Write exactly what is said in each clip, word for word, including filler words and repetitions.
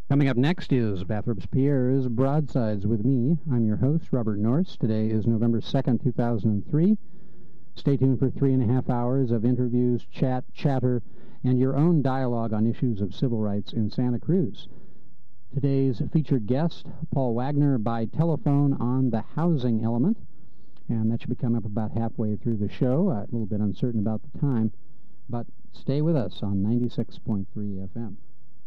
Coming up next is Bathrops Pierre's Broadsides with me. I'm your host, Robert Norris. Today is November second, two thousand three. Stay tuned for three and a half hours of interviews, chat, chatter, and your own dialogue on issues of civil rights in Santa Cruz. Today's featured guest, Paul Wagner, by telephone on the housing element, and that should be coming up about halfway through the show. Uh, a little bit uncertain about the time, but stay with us on ninety-six point three F M.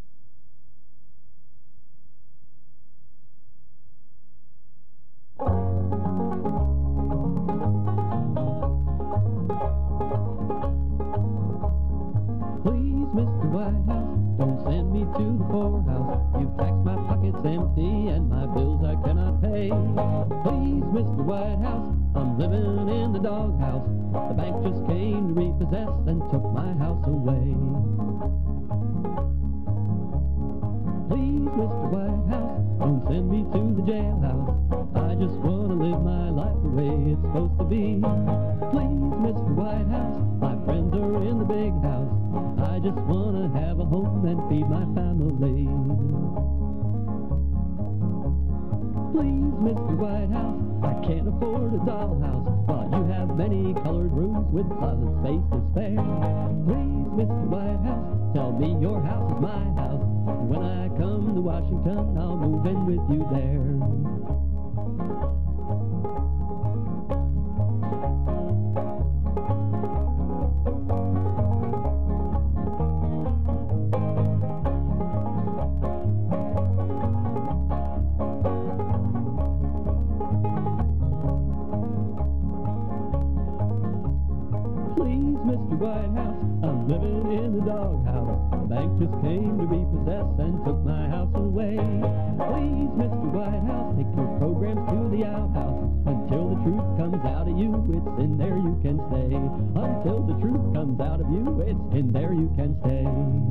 Please, Mister White House, don't send me to the poorhouse. You've taxed my pockets empty and my bills I cannot pay. Please, Mister White House, I'm living in the doghouse. The bank just came to repossess and took my house away. Please, Mister White House, don't send me to the jailhouse. I just want to live my life the way it's supposed to be. Please, Mister White House, my friends are in the big house. I just want to have a home and feed my family. Please, Mister White House, I can't afford a dollhouse, while you have many colored rooms with closet space to spare. Please, Mister White House, tell me your house is my house. When I come to Washington, I'll move in with you there. Please, Mister White House, I'm living in the doghouse. The bank just came to repossess and took my house away. Please, Mister White House, take your programs to the outhouse. Until the truth comes out of you, it's in there you can stay. Until the truth comes out of you, it's in there you can stay.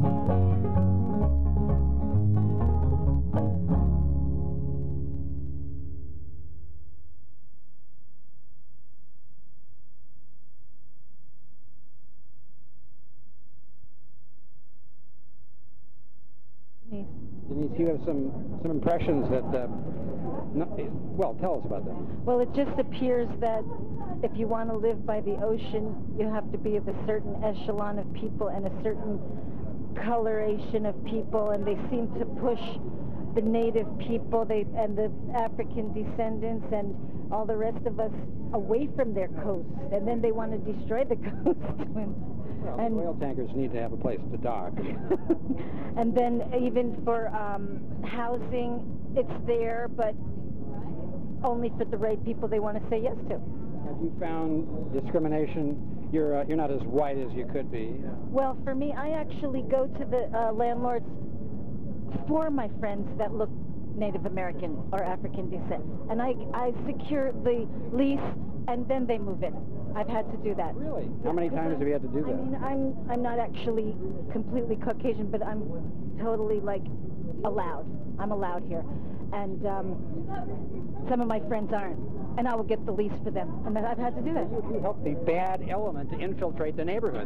Denise, you have some, some impressions that, uh, no, well, tell us about them. Well, it just appears that if you want to live by the ocean, you have to be of a certain echelon of people and a certain coloration of people, and they seem to push the native people they and the African descendants and all the rest of us away from their coast, and then they want to destroy the coast. Well, and oil tankers need to have a place to dock. And then even for um, housing, it's there, but only for the right people they want to say yes to. Have you found discrimination? You're uh, you're not as white as you could be. Well, for me, I actually go to the uh, landlords for my friends that look Native American or African descent, and I I secure the lease, and then they move in. I've had to do that. Really? How many times have you had to do that? I mean, I'm I'm not actually completely Caucasian, but I'm totally like allowed. I'm allowed here, and um, some of my friends aren't, and I will get the lease for them, and then I've had to do that. You help the bad element to infiltrate the neighborhood.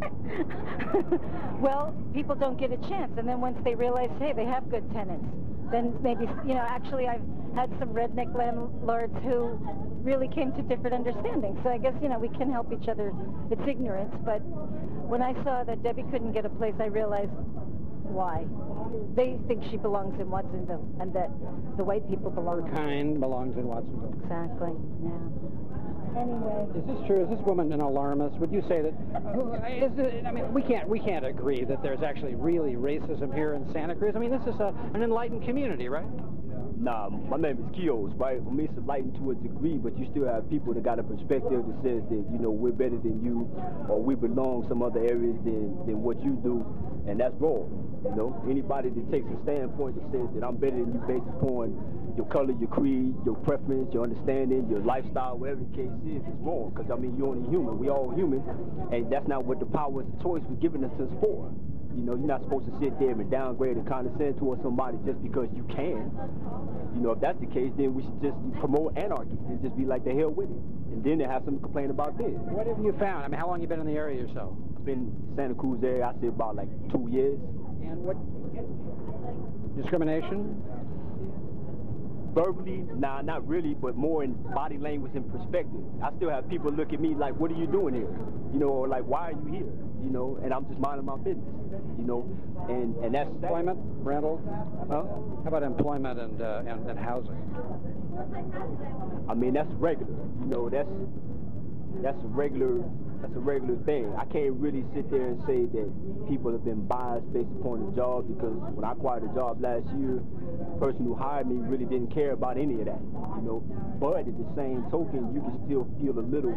Well, people don't get a chance, and then once they realize, hey, they have good tenants, then maybe, you know, actually I've had some redneck landlords who really came to different understandings. So I guess, you know, we can help each other. It's ignorance, but when I saw that Debbie couldn't get a place, I realized why. They think she belongs in Watsonville, and that the white people belong. Her kind belongs in Watsonville. Exactly, yeah. Anyway. Is this true? Is this woman an alarmist? Would you say that? Uh, is it, I mean, we can't we can't agree that there's actually really racism here in Santa Cruz. I mean, this is a, an enlightened community, right? Nah, my name is Kios, right? For me, it's enlightened to a degree, but you still have people that got a perspective that says that, you know, we're better than you, or we belong some other areas than, than what you do, and that's wrong. You know, anybody that takes a standpoint that says that I'm better than you based upon your color, your creed, your preference, your understanding, your lifestyle, whatever the case is, is wrong. Because, I mean, you're only human. We're all human, and that's not what the power of choice was given us for. You know, you're not supposed to sit there and downgrade and condescend towards somebody just because you can. You know, if that's the case, then we should just promote anarchy and just be like, the hell with it. And then they have something to complain about this. What have you found? I mean, how long have you been in the area yourself? I've been in Santa Cruz area, I say about like two years. And what Discrimination? Verbally, nah, not really, but more in body language and perspective. I still have people look at me like, what are you doing here? You know, or like, why are you here? You know, and I'm just minding my business, you know, and, and that's... Employment, rental? Huh? How about employment and, uh, and, and housing? I mean, that's regular, you know, that's, that's a regular... That's a regular thing. I can't really sit there and say that people have been biased based upon the job, because when I acquired the job last year, the person who hired me really didn't care about any of that, you know. But at the same token, you can still feel a little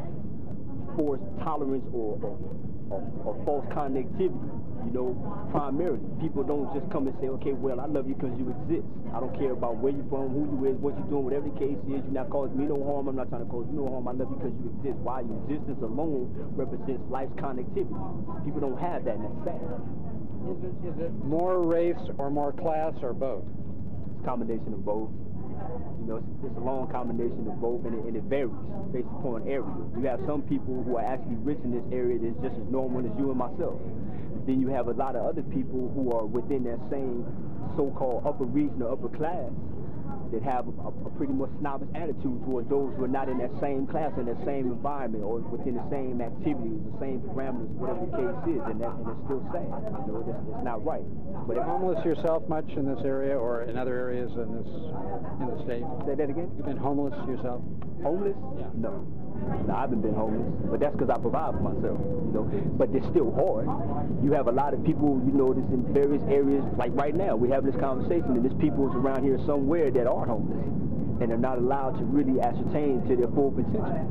forced tolerance or, or, or, or false connectivity, you know, primarily. People don't just come and say, okay, well, I love you because you exist. I don't care about where you're from, who you is, what you're doing, whatever the case is. You're not causing me no harm. I'm not trying to cause you no harm. I love you because you exist. Why? Your existence alone represents life's connectivity. People don't have that, and that's sad. Is it, is it more race or more class or both? It's a combination of both. You know, it's, it's a long combination of both, and it, and it varies based upon area. You have some people who are actually rich in this area that's just as normal as you and myself. Then you have a lot of other people who are within that same so-called upper region or upper class that have a, a pretty much snobbish attitude toward those who are not in that same class, in that same environment, or within the same activities, the same parameters, whatever the case is, and, that, and it's still sad. You know, it's, it's not right. But if homeless yourself much in this area or in other areas in this in the state? Say that again? You've been homeless yourself? Homeless? Yeah. No. No, I haven't been homeless, but that's because I provide for myself, you know. But it's still hard. You have a lot of people, you know, that's in various areas, like right now, we have this conversation, and there's people around here somewhere that are homeless, and they're not allowed to really ascertain to their full potential.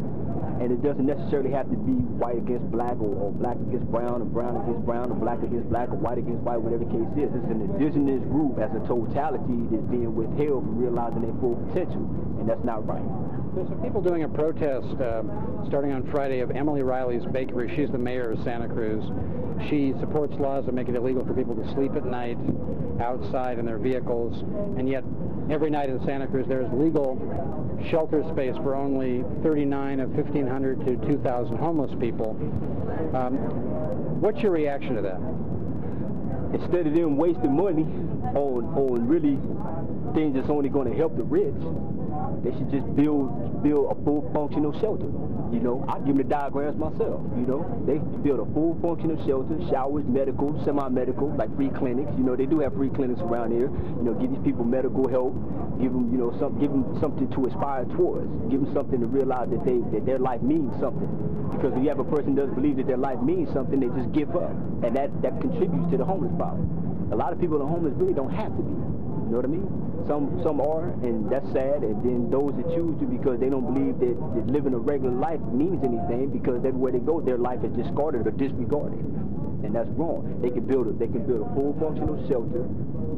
And it doesn't necessarily have to be white against black, or, or black against brown, or brown against brown, or black against black, or white against white, whatever the case is. It's an indigenous group as a totality that's being withheld from realizing their full potential, and that's not right. There's some people doing a protest uh, starting on Friday of Emily Riley's Bakery. She's the mayor of Santa Cruz. She supports laws that make it illegal for people to sleep at night outside in their vehicles, and yet every night in Santa Cruz there's legal shelter space for only thirty-nine of fifteen hundred to two thousand homeless people. Um, what's your reaction to that? Instead of them wasting money on, on really things that's only going to help the rich, they should just build build a full functional shelter. You know, I give them the diagrams myself. You know, they build a full functional shelter, showers, medical, semi-medical, like free clinics. You know, they do have free clinics around here. You know, give these people medical help. Give them, you know, some, give them something to aspire towards. Give them something to realize that they that their life means something. Because if you have a person who doesn't believe that their life means something, they just give up, and that that contributes to the homeless problem. A lot of people that are homeless really don't have to be. You know what I mean? Some some are, and that's sad. And then those that choose to because they don't believe that, that living a regular life means anything, because everywhere they go, their life is discarded or disregarded, and that's wrong. They can build a they can build a full functional shelter,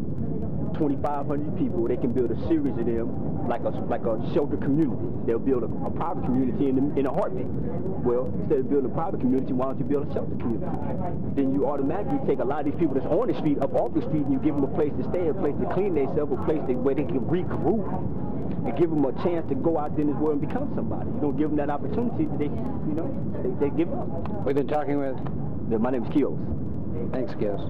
twenty-five hundred people. They can build a series of them, like a like a shelter community. They'll build a, a private community in the, in a heartbeat. Well, instead of building a private community, why don't you build a shelter community? Then you automatically take a lot of these people that's on the street up off the street, and you give them a place to stay, a place to clean themselves, a place that, where they can regroup, and give them a chance to go out there in this world and become somebody. You don't give them that opportunity, they, you know, they, they give up. We've been talking with. Yeah, my name is Kios. Thanks, Kios.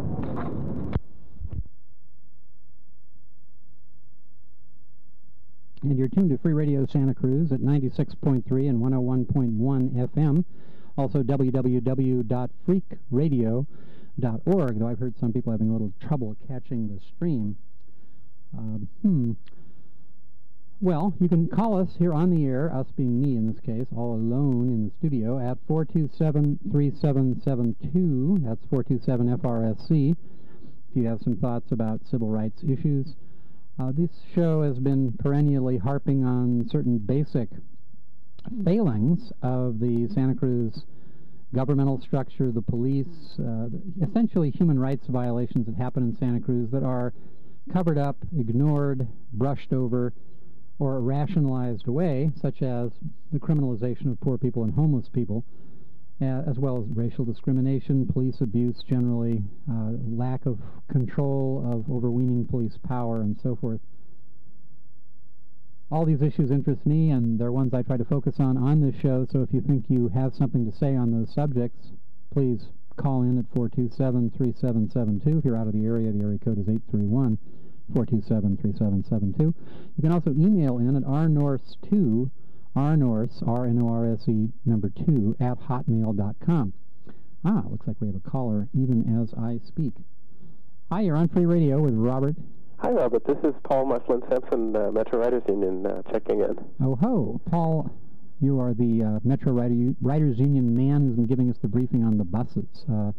And you're tuned to Free Radio Santa Cruz at ninety-six point three and one oh one point one F M. Also w w w dot freak radio dot org, though I've heard some people having a little trouble catching the stream. Um, hmm. Well, you can call us here on the air, us being me in this case, all alone in the studio, at four two seven, three seven seven two. That's four two seven F R S C. If you have some thoughts about civil rights issues. Uh, this show has been perennially harping on certain basic failings of the Santa Cruz governmental structure, the police, uh, essentially human rights violations that happen in Santa Cruz that are covered up, ignored, brushed over, or rationalized away, such as the criminalization of poor people and homeless people, uh, as well as racial discrimination, police abuse generally, uh, lack of control of overweening police power, and so forth. All these issues interest me, and they're ones I try to focus on on this show, so if you think you have something to say on those subjects, please call in at four two seven, three seven seven two. If you're out of the area, the area code is eight three one, four two seven, three seven seven two. You can also email in at r norse two, rnorse, R N O R S E, number two, at hotmail dot com. Ah, looks like we have a caller even as I speak. Hi, you're on Free Radio with Robert. Hi, Robert. This is Paul Muslin Sampson, uh, Metro Writers Union, uh, checking in. Oh, ho. Paul, you are the uh, Metro Writer, Writers Union man who's been giving us the briefing on the buses. Uh,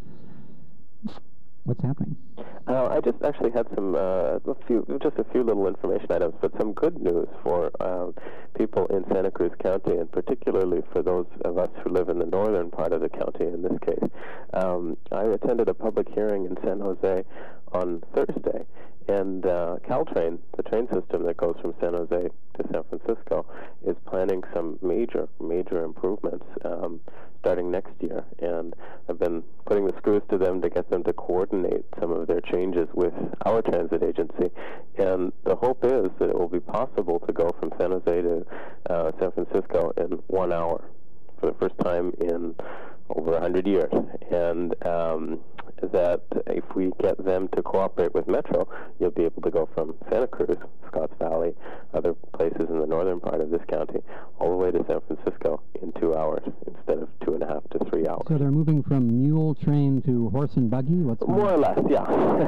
what's happening? Uh, I just actually had some, uh, a few, just a few little information items, but some good news for uh, people in Santa Cruz County, and particularly for those of us who live in the northern part of the county in this case. Um, I attended a public hearing in San Jose on Thursday, and uh, Caltrain, the train system that goes from San Jose to San Francisco, is planning some major, major improvements um, starting next year. And I've been putting the screws to them to get them to coordinate some of their changes with our transit agency. And the hope is that it will be possible to go from San Jose to uh, San Francisco in one hour for the first time in over a hundred years. And um, that if we get them to cooperate with Metro, you'll be able to go from Santa Cruz, Scotts Valley, other places in the northern part of this county, all the way to San Francisco in two hours instead of two and a half to three hours. So they're moving from mule train to horse and buggy? What's More or less, yeah.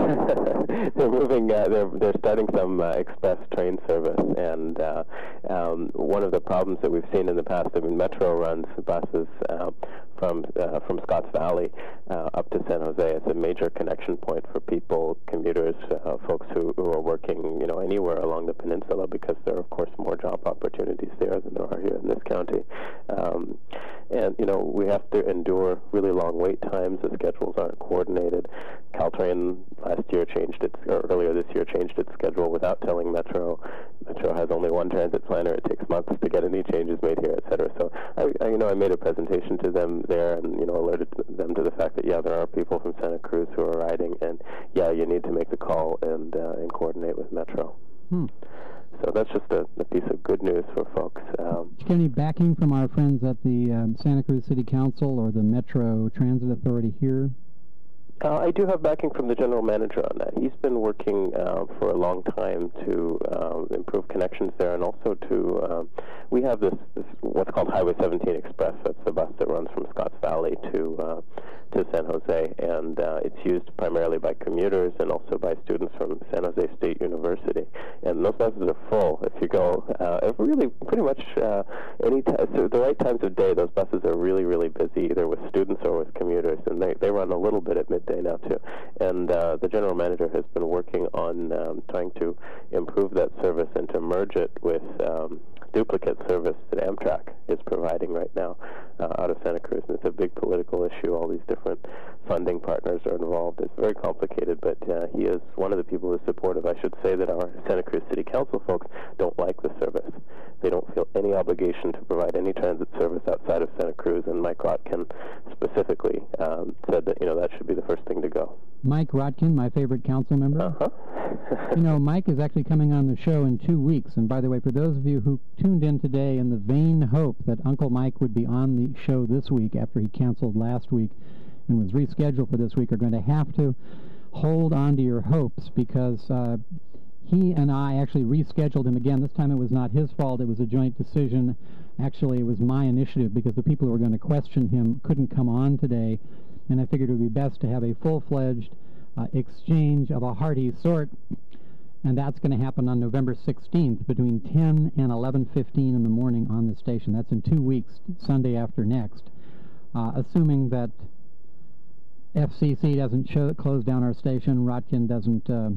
they're moving. Uh, they're they're starting some uh, express train service, and uh, um, one of the problems that we've seen in the past, I mean, Metro runs buses uh, from uh, from Scotts Valley uh, up to San Jose. It's a major connection point for people, commuters, uh, folks who, who are working, you know, anywhere along the peninsula, because there are, of course, more job opportunities there than there are here in this county. Um, and, you know, we have to endure really long wait times. The schedules aren't coordinated. Caltrain last year changed its, or earlier this year changed its schedule without telling Metro. Metro has only one transit planner. It takes months to get any changes made here, et cetera. So, I, I, you know, I made a presentation to them there and, you know, alerted them to the fact that, yeah, there are people from Santa Cruz who are riding, and, yeah, you need to make the call and, uh, and coordinate with Metro. Hmm. So that's just a, a piece of good news for folks. Um, Did you get any backing from our friends at the um, Santa Cruz City Council or the Metro Transit Authority here? Uh, I do have backing from the general manager on that. He's been working uh, for a long time to uh, improve connections there, and also to, uh, we have this, this what's called Highway seventeen Express. That's the bus that runs from Scotts Valley to uh, to San Jose, and uh, it's used primarily by commuters and also by students from San Jose State University. And those buses are full. If you go, uh, really pretty much uh, any t- so the right times of day, those buses are really, really busy, either with students or with commuters, and they, they run a little bit at midday now too. And uh, the general manager has been working on um, trying to improve that service and to merge it with um, duplicate service that Amtrak is providing right now uh, out of Santa Cruz. And it's a big political issue. All these different funding partners are involved. It's very complicated, but uh, he is one of the people who's supportive. I should say that our Santa Cruz City Council folks don't like the service. They don't feel any obligation to provide any transit service outside of Santa Cruz, and Mike Rotkin specifically um, said that, you know, that should be the first thing to go. Mike Rotkin, my favorite council member. Uh-huh. You know, Mike is actually coming on the show in two weeks. And by the way, for those of you who tuned in today in the vain hope that Uncle Mike would be on the show this week after he canceled last week and was rescheduled for this week, are going to have to hold on to your hopes, because uh, he and I actually rescheduled him again. This time it was not his fault. It was a joint decision. Actually, it was my initiative, because the people who were going to question him couldn't come on today, and I figured it would be best to have a full-fledged uh, exchange of a hearty sort, and that's going to happen on November sixteenth between ten and eleven fifteen in the morning on the station. That's in two weeks, Sunday after next, uh, assuming that F C C doesn't show, close down our station, Rotkin doesn't uh,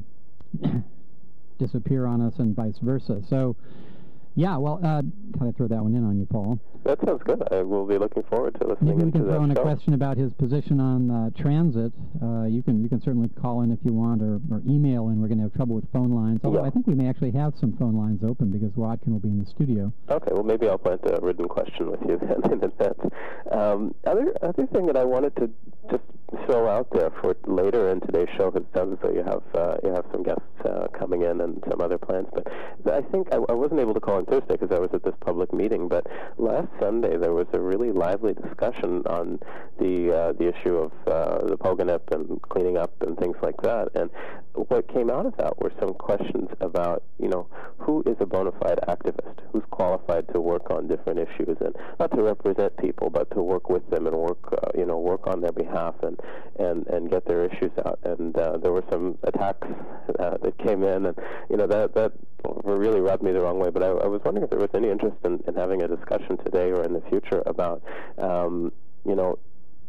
disappear on us, and vice versa. So, yeah, well, uh, thought I'd throw that one in on you, Paul. That sounds good. I will be looking forward to listening Maybe we into can that throw in show. a question about his position on uh, transit. Uh, you can you can certainly call in if you want, or, or email in. We're going to have trouble with phone lines, although Yeah. I think we may actually have some phone lines open, because Rodkin will be in the studio. Okay, well, maybe I'll plant a written question with you then in advance. Um, other other thing that I wanted to just throw out there for later in today's show, because it sounds as though you have uh, you have some guests uh, coming in and some other plans. But I think I, I wasn't able to call on Thursday because I was at this public meeting. But last Sunday there was a really lively discussion on the uh, the issue of uh, the Poganip and cleaning up and things like that. And what came out of that were some questions about, you know, who is a bona fide activist, who's qualified to work on different issues, and not to represent people, but to work with them and work, uh, you know, work on their behalf and and and get their issues out. And uh, there were some attacks uh, that came in, and you know that that really rubbed me the wrong way. But I, I was wondering if there was any interest in, in having a discussion today or in the future about, um, you know.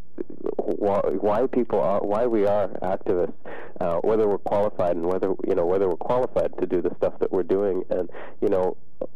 Why, why people are, why we are activists, uh, whether we're qualified and whether you know whether we're qualified to do the stuff that we're doing, and you know,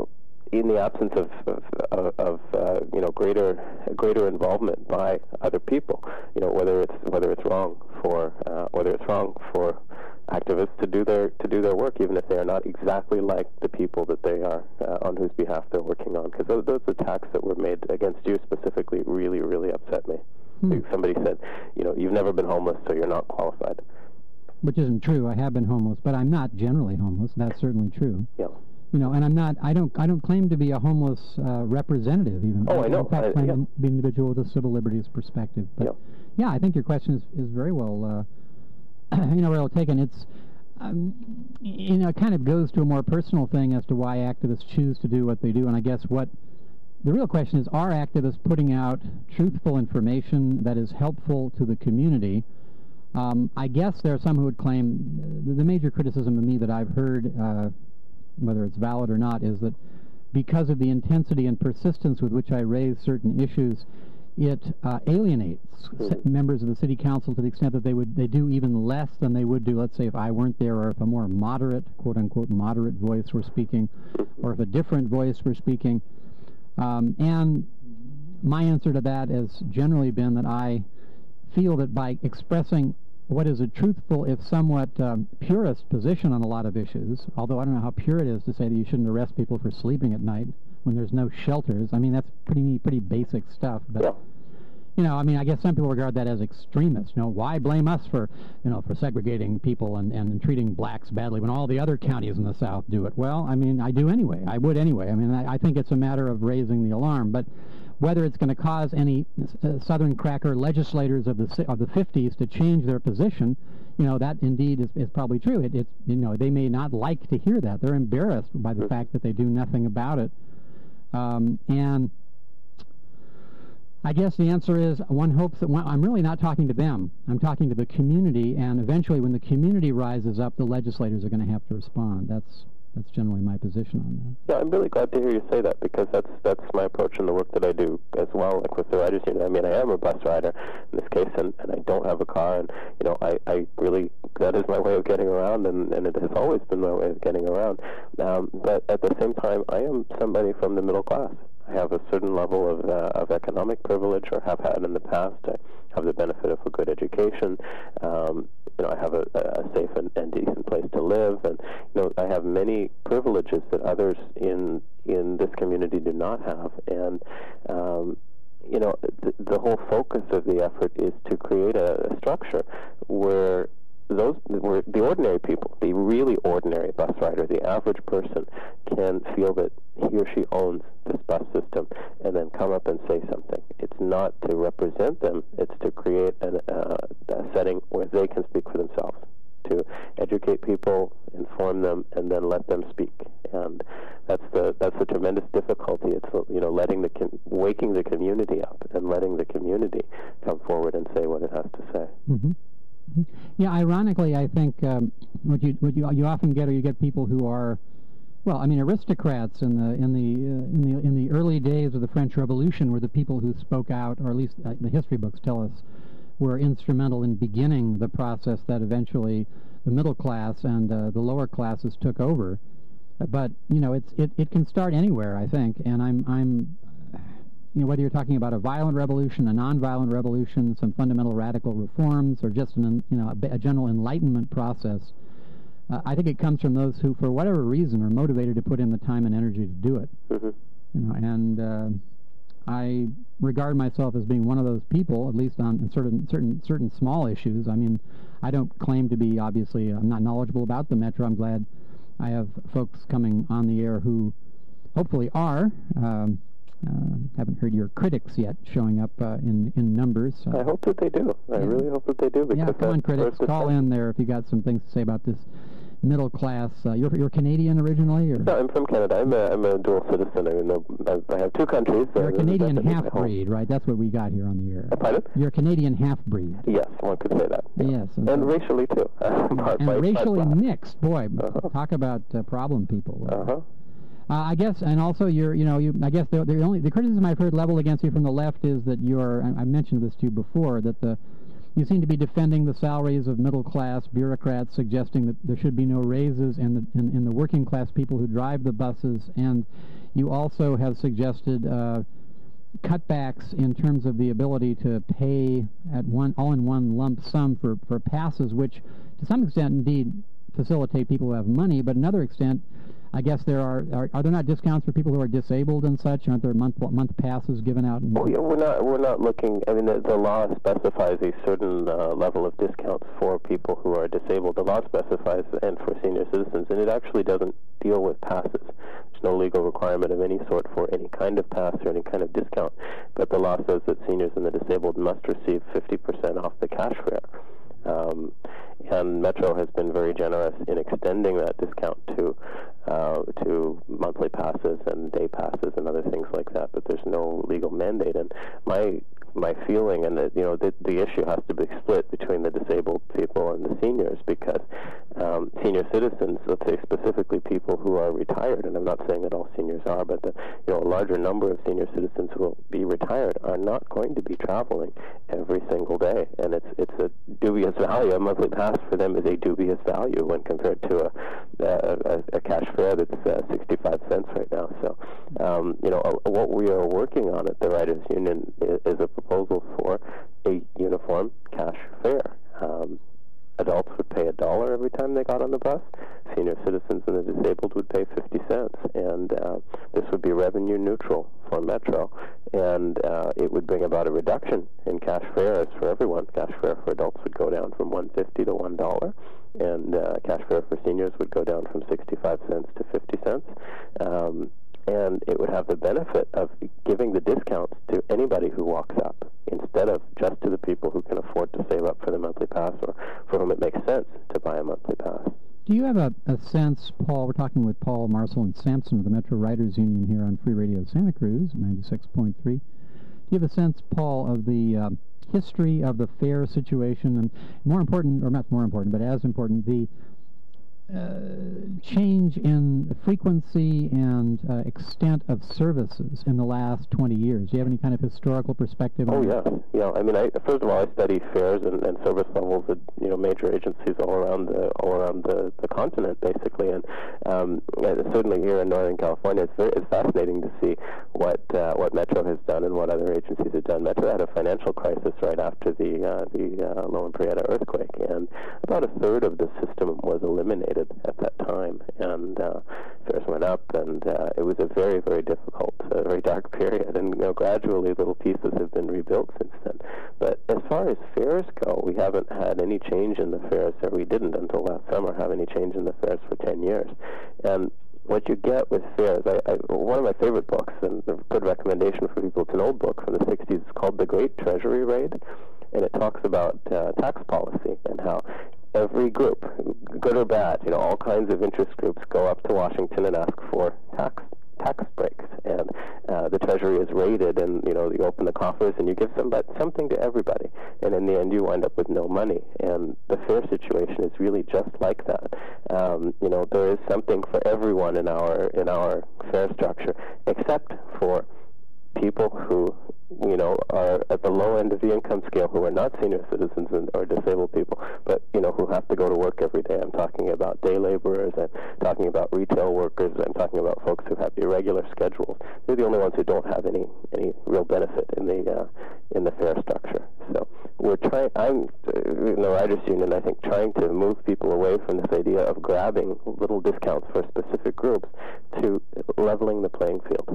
in the absence of of, of uh, you know greater greater involvement by other people, you know whether it's whether it's wrong for uh, whether it's wrong for activists to do their to do their work, even if they are not exactly like the people that they are uh, on whose behalf they're working on. Because those, those attacks that were made against you specifically really really upset me. Hmm. Somebody said, you know, you've never been homeless, so you're not qualified. Which isn't true. I have been homeless, but I'm not generally homeless. That's certainly true. Yeah. You know, and I'm not. I don't. I don't claim to be a homeless uh, representative. Even. Oh, I, I know. In fact, I, claim yeah. to be an individual with a civil liberties perspective. But yeah. yeah, I think your question is is very well, uh, you know, well taken. It's, um, you know, it kind of goes to a more personal thing as to why activists choose to do what they do, and I guess what. The real question is, are activists putting out truthful information that is helpful to the community? Um, I guess there are some who would claim, the, the major criticism of me that I've heard, uh, whether it's valid or not, is that because of the intensity and persistence with which I raise certain issues, it uh, alienates Mm-hmm. members of the city council to the extent that they would they do even less than they would do, let's say, if I weren't there, or if a more moderate, quote-unquote, moderate voice were speaking, or if a different voice were speaking. Um, and my answer to that has generally been that I feel that by expressing what is a truthful, if somewhat um, purist position on a lot of issues, although I don't know how pure it is to say that you shouldn't arrest people for sleeping at night when there's no shelters. I mean, that's pretty pretty basic stuff. But, yeah. you know, I mean, I guess some people regard that as extremist. You know, why blame us for, you know, for segregating people and, and treating blacks badly when all the other counties in the South do it? Well, I mean, I do anyway. I would anyway. I mean, I, I think it's a matter of raising the alarm. But whether it's going to cause any uh, Southern cracker legislators of the of the fifties to change their position, you know, that indeed is, is probably true. It, it's, you know, they may not like to hear that. They're embarrassed by the fact that they do nothing about it. Um, and I guess the answer is one hopes that one, I'm really not talking to them. I'm talking to the community, and eventually when the community rises up, the legislators are going to have to respond. That's that's generally my position on that. Yeah, I'm really glad to hear you say that, because that's that's my approach in the work that I do as well, like with the Writers Union. I mean, I am a bus rider in this case, and, and I don't have a car, and, you know, I, I really, that is my way of getting around, and, and it has always been my way of getting around. Um, but at the same time, I am somebody from the middle class. I have a certain level of, uh, of economic privilege, or have had in the past. I have the benefit of a good education. Um, you know, I have a, a safe and, and decent place to live, and you know, I have many privileges that others in in this community do not have. And um, you know, the, the whole focus of the effort is to create a, a structure where those where the ordinary people, the really ordinary bus rider, the average person, can feel that he or she owns this bus system, and then come up and say something. It's not to represent them, it's to create an, uh, a setting where they can speak for themselves, to educate people, inform them, and then let them speak. And that's the that's the tremendous difficulty. It's, you know, letting the com- waking the community up and letting the community come forward and say what it has to say. Mm-hmm. Yeah, ironically, I think um, what you what you you often get are you get people who are, well, I mean, aristocrats in the in the uh, in the in the early days of the French Revolution were the people who spoke out, or at least uh, the history books tell us, were instrumental in beginning the process that eventually the middle class and uh, the lower classes took over. But you know, it's it, it can start anywhere, I think, and I'm I'm. You know, whether you're talking about a violent revolution, a nonviolent revolution, some fundamental radical reforms, or just an, you know, a, a general enlightenment process, uh, I think it comes from those who, for whatever reason, are motivated to put in the time and energy to do it. Mm-hmm. You know, and uh, I regard myself as being one of those people, at least on certain certain certain small issues. I mean, I don't claim to be, obviously, I'm not knowledgeable about the Metro. I'm glad I have folks coming on the air who hopefully are. Um, uh, haven't heard your critics yet showing up uh, in, in numbers. Uh, I hope that they do. I yeah. really hope that they do. Yeah, come on, critics. Call in there if you got some things to say about this middle class. Uh, you're you're Canadian originally, or? No, I'm from Canada. I'm a, I'm a dual citizen. I, mean, I have two countries. You're a Canadian half-breed, right? That's what we got here on the air. Uh, pardon? You're a Canadian half-breed. Yes, one could say that. Yeah. Yes. And, and racially, too. and and racially mixed. Boy, uh-huh. talk about uh, problem people. Uh-huh. Uh, I guess, and also you're, you know, you. I guess the, the only the criticism I've heard leveled against you from the left is that you're. I, I mentioned this to you before, that the you seem to be defending the salaries of middle-class bureaucrats, suggesting that there should be no raises in the in, in the working-class people who drive the buses, and you also have suggested uh, cutbacks in terms of the ability to pay at one all-in-one lump sum for for passes, which to some extent indeed facilitate people who have money, but another extent, I guess there are, are are there not discounts for people who are disabled and such? Aren't there month month passes given out? Oh yeah, we're not we're not looking. I mean, the, the law specifies a certain uh, level of discounts for people who are disabled. The law specifies, and for senior citizens, and it actually doesn't deal with passes. There's no legal requirement of any sort for any kind of pass or any kind of discount. But the law says that seniors and the disabled must receive fifty percent off the cash fare. Um, and Metro has been very generous in extending that discount to uh, to monthly passes and day passes and other things like that. But there's no legal mandate. And my my feeling, and that you know, the, the issue has to be split between the disabled people and the seniors, because um, senior citizens, let's say specifically people who are retired, and I'm not saying that all seniors are, but the, you know, a larger number of senior citizens who will be retired are not going to be traveling every single day, and it's it's a dubious value. A monthly pass for them is a dubious value when compared to a a, a cash fare that's uh, sixty-five cents right now. So, um, you know, uh, what we are working on at the Writers Union is, is a proposal for a uniform cash fare. Um, adults would pay a dollar every time they got on the bus. Senior citizens and the disabled would pay fifty cents, and uh, this would be revenue neutral for Metro, and uh, it would bring about a reduction in cash fares for everyone. Cash fare for adults would go down from one fifty to one dollar, and uh, cash fare for seniors would go down from sixty-five cents to fifty cents. Um, and it would have the benefit of giving the discounts to anybody who walks up, instead of just to the people who can afford to save up for the monthly pass, or for whom it makes sense to buy a monthly pass. Do you have a, a sense, Paul, we're talking with Paul Marcel and Sampson of the Metro Writers Union here on Free Radio Santa Cruz, ninety-six point three. Do you have a sense, Paul, of the uh, history of the fare situation, and more important, or not more important, but as important, the Uh, change in frequency and uh, extent of services in the last twenty years? Do you have any kind of historical perspective on Oh, that? yeah. Yeah, I mean, I, first of all, I study fares and, and service levels at, you know, major agencies all around the all around the, the continent, basically, and, um, and certainly here in Northern California, it's very it's fascinating to see what uh, what Metro has done and what other agencies have done. Metro had a financial crisis right after the uh, the uh, Loma Prieta earthquake, and about a third of the system was eliminated at that time, and uh, fares went up, and uh, it was a very, very difficult, uh, very dark period, and you know, gradually little pieces have been rebuilt since then. But as far as fares go, we haven't had any change in the fares, or we didn't until last summer have any change in the fares for ten years. And what you get with fares, I, I, one of my favorite books, and a good recommendation for people, it's an old book from the sixties, it's called The Great Treasury Raid, and it talks about uh, tax policy and how every group, good or bad, you know, all kinds of interest groups go up to Washington and ask for tax tax breaks, and uh, the Treasury is raided, and you know, you open the coffers and you give somebody something to everybody, and in the end you wind up with no money. And the fare situation is really just like that. Um, you know, there is something for everyone in our in our fare structure, except for people who, you know, are at the low end of the income scale, who are not senior citizens and, or disabled people, but, you know, who have to go to work every day. I'm talking about day laborers, I'm talking about retail workers, I'm talking about folks who have irregular schedules. They're the only ones who don't have any, any real benefit in the uh, in the fare structure. So we're trying, I'm, in the Writers Union, I think, trying to move people away from this idea of grabbing little discounts for specific groups to leveling the playing field.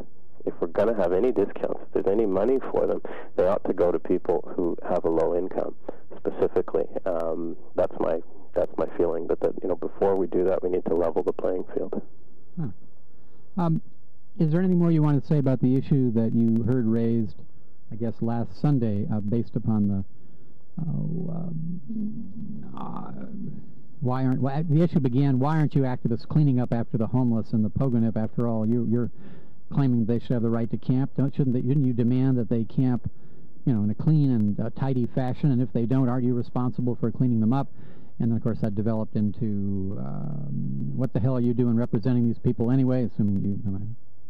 if we're going to have any discounts, if there's any money for them, they ought to go to people who have a low income specifically. Um, that's my that's my feeling. But that, you know, before we do that, we need to level the playing field. Huh. Um, is there anything more you want to say about the issue that you heard raised, I guess, last Sunday, uh, based upon the uh, um, uh, why aren't why, the issue began? Why aren't you activists cleaning up after the homeless and the Pogonip? After all, you, you're claiming they should have the right to camp. Don't shouldn't they, shouldn't you demand that they camp, you know, in a clean and uh, tidy fashion? And if they don't, aren't you responsible for cleaning them up? And then, of course, that developed into um, what the hell are you doing representing these people anyway? Assuming you. Am I,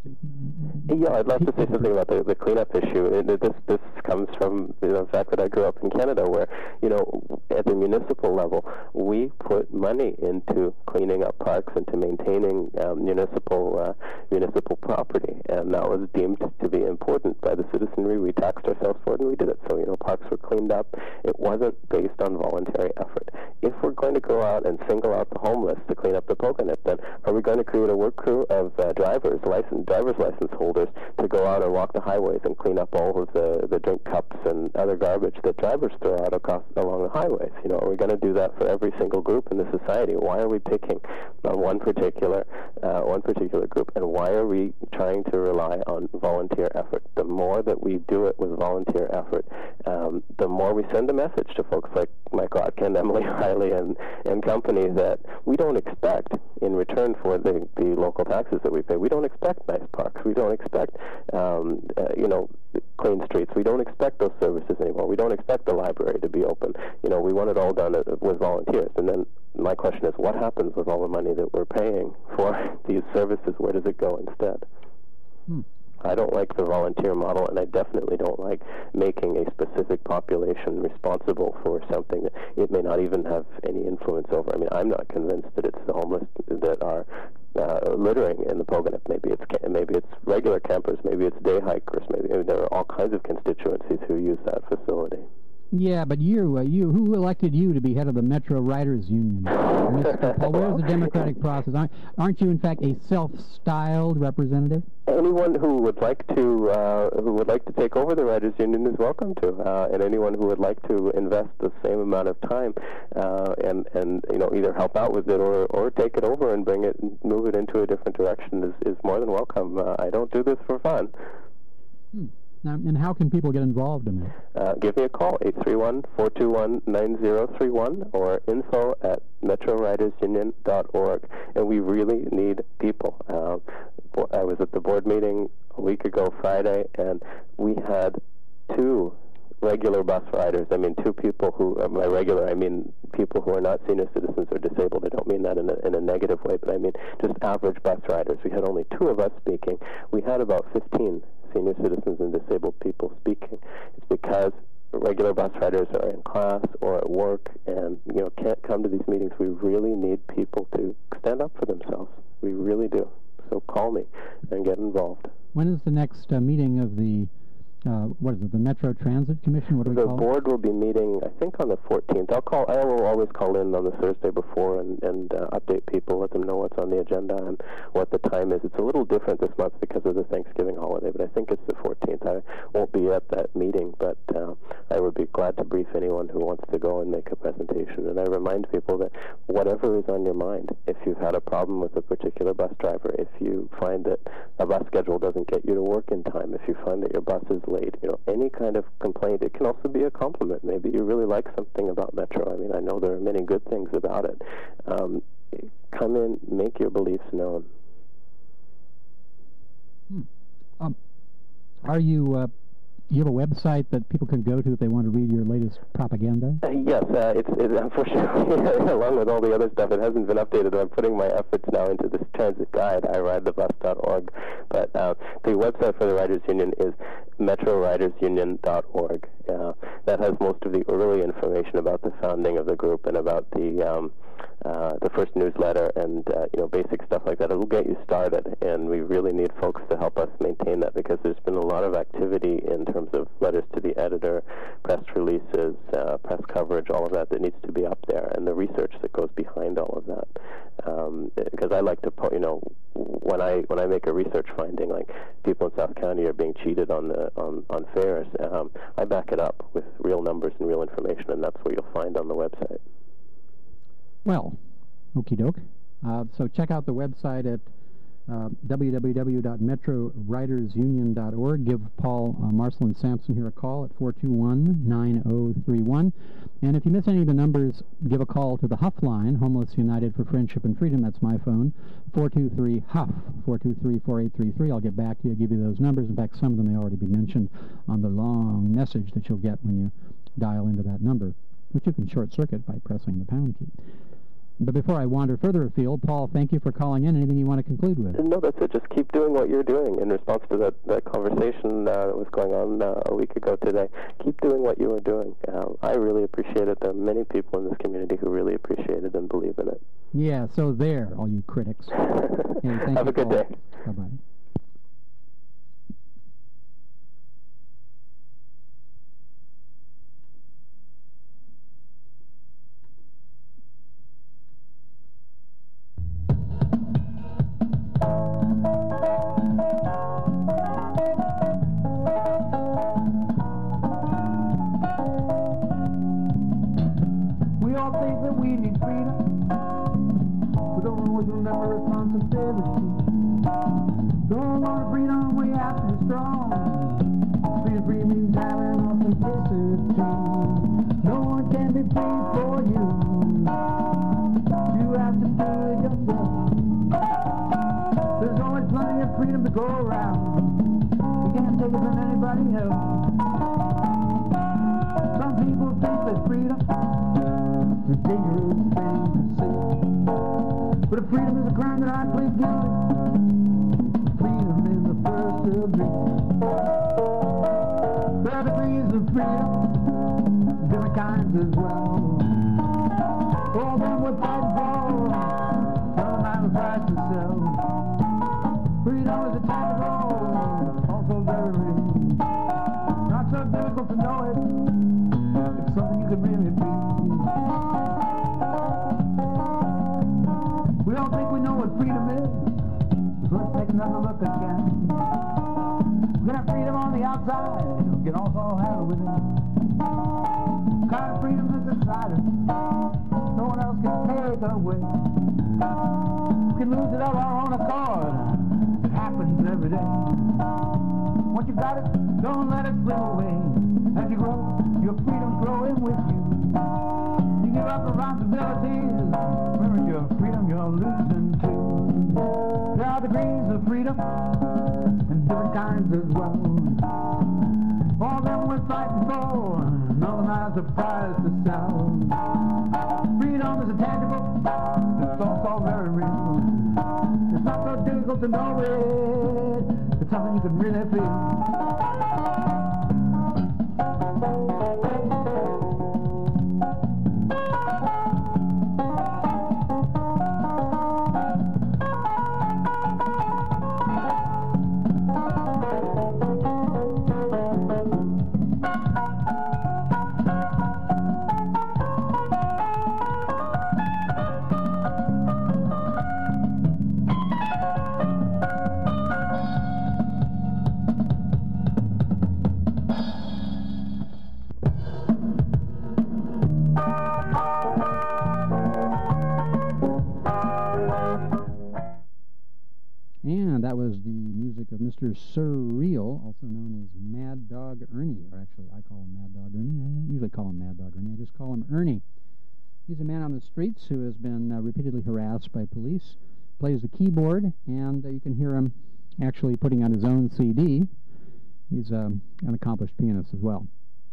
Yeah, I'd love to say something about the, the cleanup issue. It, it, this this comes from you know, the fact that I grew up in Canada, where you know at the municipal level we put money into cleaning up parks and to maintaining um, municipal uh, municipal property, and that was deemed to be important by the citizenry. We taxed ourselves for it, and we did it. So you know, parks were cleaned up. It wasn't based on voluntary effort. If we're going to go out and single out the homeless to clean up the Pogonip, then are we going to create a work crew of uh, drivers, licensed driver's license holders, to go out and walk the highways and clean up all of the, the drink cups and other garbage that drivers throw out across along the highways? You know, are we going to do that for every single group in the society? Why are we picking on one particular uh, one particular group, and why are we trying to rely on volunteer effort? The more that we do it with volunteer effort, um, the more we send a message to folks like Mike Rotkin, Emily Riley, and, and company that we don't expect in return for the, the local taxes that we pay. We don't expect nice parks. We don't expect, um, uh, you know, clean streets. We don't expect those services anymore. We don't expect the library to be open. You know, we want it all done uh, with volunteers. And then my question is, what happens with all the money that we're paying for these services? Where does it go instead? Hmm. I don't like the volunteer model, and I definitely don't like making a specific population responsible for something that it may not even have any influence over. I mean, I'm not convinced that it's the homeless that are uh, littering in the Pogonip. Maybe it's maybe it's regular campers, maybe it's day hikers, maybe I mean, there are all kinds of constituencies who use that facility. Yeah, but you, uh, you, who elected you to be head of the Metro Writers Union, Mister Paul? Where's the democratic process? Aren't, aren't you, in fact, a self-styled representative? Anyone who would like to, uh, who would like to take over the Writers Union is welcome to, uh, and anyone who would like to invest the same amount of time uh, and and you know either help out with it or or take it over and bring it, move it into a different direction is is more than welcome. Uh, I don't do this for fun. Hmm. Now, and how can people get involved in it? Uh, give me a call, eight three one, four two one, nine zero three one, or info at metro writers union dot org. And we really need people. Uh, I was at the board meeting a week ago Friday, and we had two regular bus riders. I mean, two people who, uh, by regular, I mean people who are not senior citizens or disabled. I don't mean that in a, in a negative way, but I mean just average bus riders. We had only two of us speaking. We had about fifteen senior citizens and disabled people speaking. It's because regular bus riders are in class or at work and, you know, can't come to these meetings. We really need people to stand up for themselves. We really do. So call me and get involved. When is the next uh, meeting of the Uh, what is it, the Metro Transit Commission? What do we the call it? The board will be meeting, I think, on the fourteenth. I'll call. I will always call in on the Thursday before and, and uh, update people, let them know what's on the agenda and what the time is. It's a little different this month because of the Thanksgiving holiday, but I think it's the fourteenth. I won't be at that meeting, but uh, I would be glad to brief anyone who wants to go and make a presentation. And I remind people that whatever is on your mind, if you've had a problem with a particular bus driver, if you find that a bus schedule doesn't get you to work in time, if you find that your bus is late, you know, any kind of complaint. It can also be a compliment. Maybe you really like something about Metro. I mean, I know there are many good things about it. Um, come in, make your beliefs known. Hmm. Um, are you, uh, you have a website that people can go to if they want to read your latest propaganda? Uh, yes, uh, it's it, unfortunately, along with all the other stuff, it hasn't been updated. I'm putting my efforts now into this transit guide, i ride the bus dot org. But uh, the website for the Writers Union is metro writers union dot org. Uh, that has most of the early information about the founding of the group and about the um, uh, the first newsletter and uh, you know, basic stuff like that. It'll get you started, and we really need folks to help us maintain that, because there's been a lot of activity in terms of letters to the editor, press releases, uh, press coverage, all of that that needs to be up there, and the research that goes behind all of that. Um, because I like to, po- you know, when I when I make a research finding, like people in South County are being cheated on the on on fares, um, I back it up with real numbers and real information, and that's what you'll find on the website. Well, okie doke. Uh, so check out the website at uh, w w w dot metro writers union dot org. Give Paul uh, Marcelin Sampson here a call at four two one, nine oh three one. And if you miss any of the numbers, give a call to the Huff line, Homeless United for Friendship and Freedom. That's my phone, four two three, HUFF, four two three, four eight three three. I'll get back to you, give you those numbers. In fact, some of them may already be mentioned on the long message that you'll get when you dial into that number, which you can short-circuit by pressing the pound key. But before I wander further afield, Paul, thank you for calling in. Anything you want to conclude with? No, that's it. Just keep doing what you're doing in response to that, that conversation uh, that was going on uh, a week ago today. Keep doing what you are doing. Um, I really appreciate it. There are many people in this community who really appreciate it and believe in it. Yeah, so there, all you critics. Hey, thank Have you, a good Paul. day. Bye-bye. Mister Surreal, also known as Mad Dog Ernie, or actually I call him Mad Dog Ernie. I don't usually call him Mad Dog Ernie, I just call him Ernie. He's a man on the streets who has been uh, repeatedly harassed by police, plays the keyboard, and uh, you can hear him actually putting on his own C D. He's um, an accomplished pianist as well.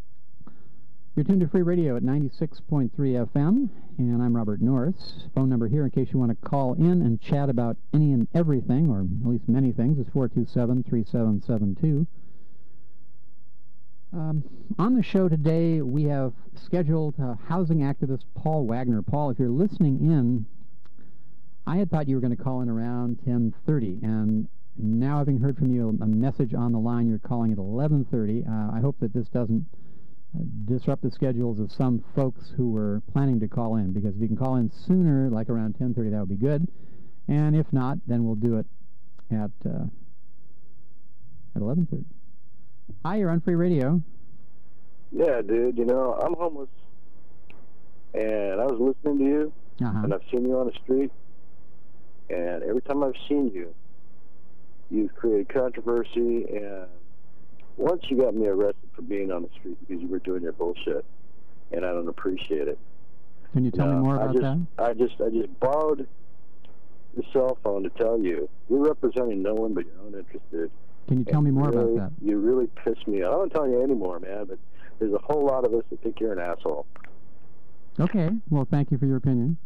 You're tuned to Free Radio at ninety-six point three F M, and I'm Robert Norris. Phone number here in case you want to call in and chat about any and everything, or at least many things, is four two seven, three seven seven two. Um, on the show today, we have scheduled uh, housing activist Paul Wagner. Paul, if you're listening in, I had thought you were going to call in around ten thirty, and now having heard from you a message on the line, you're calling at eleven thirty. Uh, I hope that this doesn't uh, disrupt the schedules of some folks who were planning to call in, because if you can call in sooner, like around ten thirty, that would be good. And if not, then we'll do it at uh, at eleven thirty. Hi, you're on Free Radio. Yeah, dude, you know, I'm homeless, and I was listening to you, uh-huh. and I've seen you on the street, and every time I've seen you, you've created controversy, and once you got me arrested for being on the street because you were doing your bullshit, and I don't appreciate it. Can you tell you know, me more about I just, that? I just, I just borrowed the cell phone to tell you, you're representing no one but your own interest, dude. Can you tell me more really, about that? You really pissed me off. I don't tell you anymore, man, but there's a whole lot of us that think you're an asshole. Okay, well, thank you for your opinion.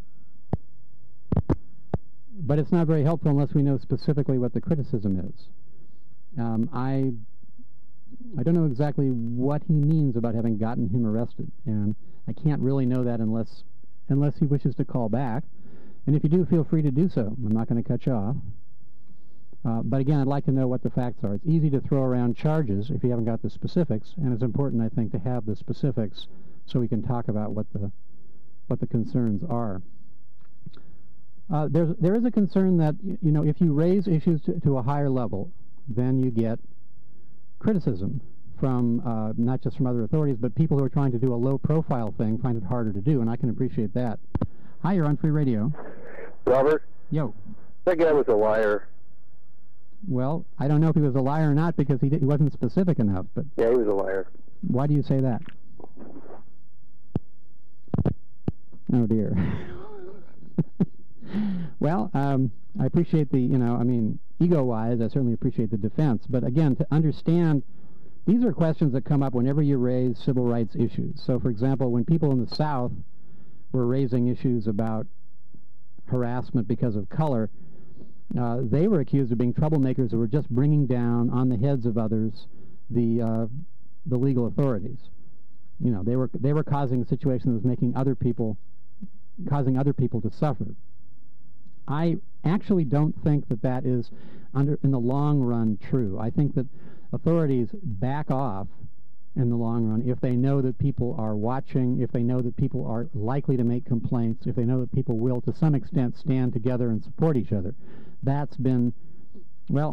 But it's not very helpful unless we know specifically what the criticism is. Um, I I don't know exactly what he means about having gotten him arrested, and I can't really know that unless unless he wishes to call back. And if you do, feel free to do so. I'm not going to cut you off. Uh, but again, I'd like to know what the facts are. It's easy to throw around charges if you haven't got the specifics, and it's important, I think, to have the specifics so we can talk about what the what the concerns are. Uh, there's there is a concern that you know if you raise issues to, to a higher level, then you get criticism from uh, not just from other authorities, but people who are trying to do a low-profile thing find it harder to do, and I can appreciate that. Hi, you're on Free Radio. Robert? Yo. That guy was a liar. Well, I don't know if he was a liar or not because he, did, he wasn't specific enough. But yeah, he was a liar. Why do you say that? Oh dear. Well, um, I appreciate the, you know, I mean, ego-wise, I certainly appreciate the defense. But again, to understand, these are questions that come up whenever you raise civil rights issues. So, for example, when people in the South were raising issues about harassment because of color, uh, they were accused of being troublemakers who were just bringing down on the heads of others the uh, the legal authorities. You know, they were they were causing a situation that was making other people causing other people to suffer. I actually don't think that that is, under in the long run, true. I think that authorities back off in the long run if they know that people are watching, if they know that people are likely to make complaints, if they know that people will, to some extent, stand together and support each other. That's been, well,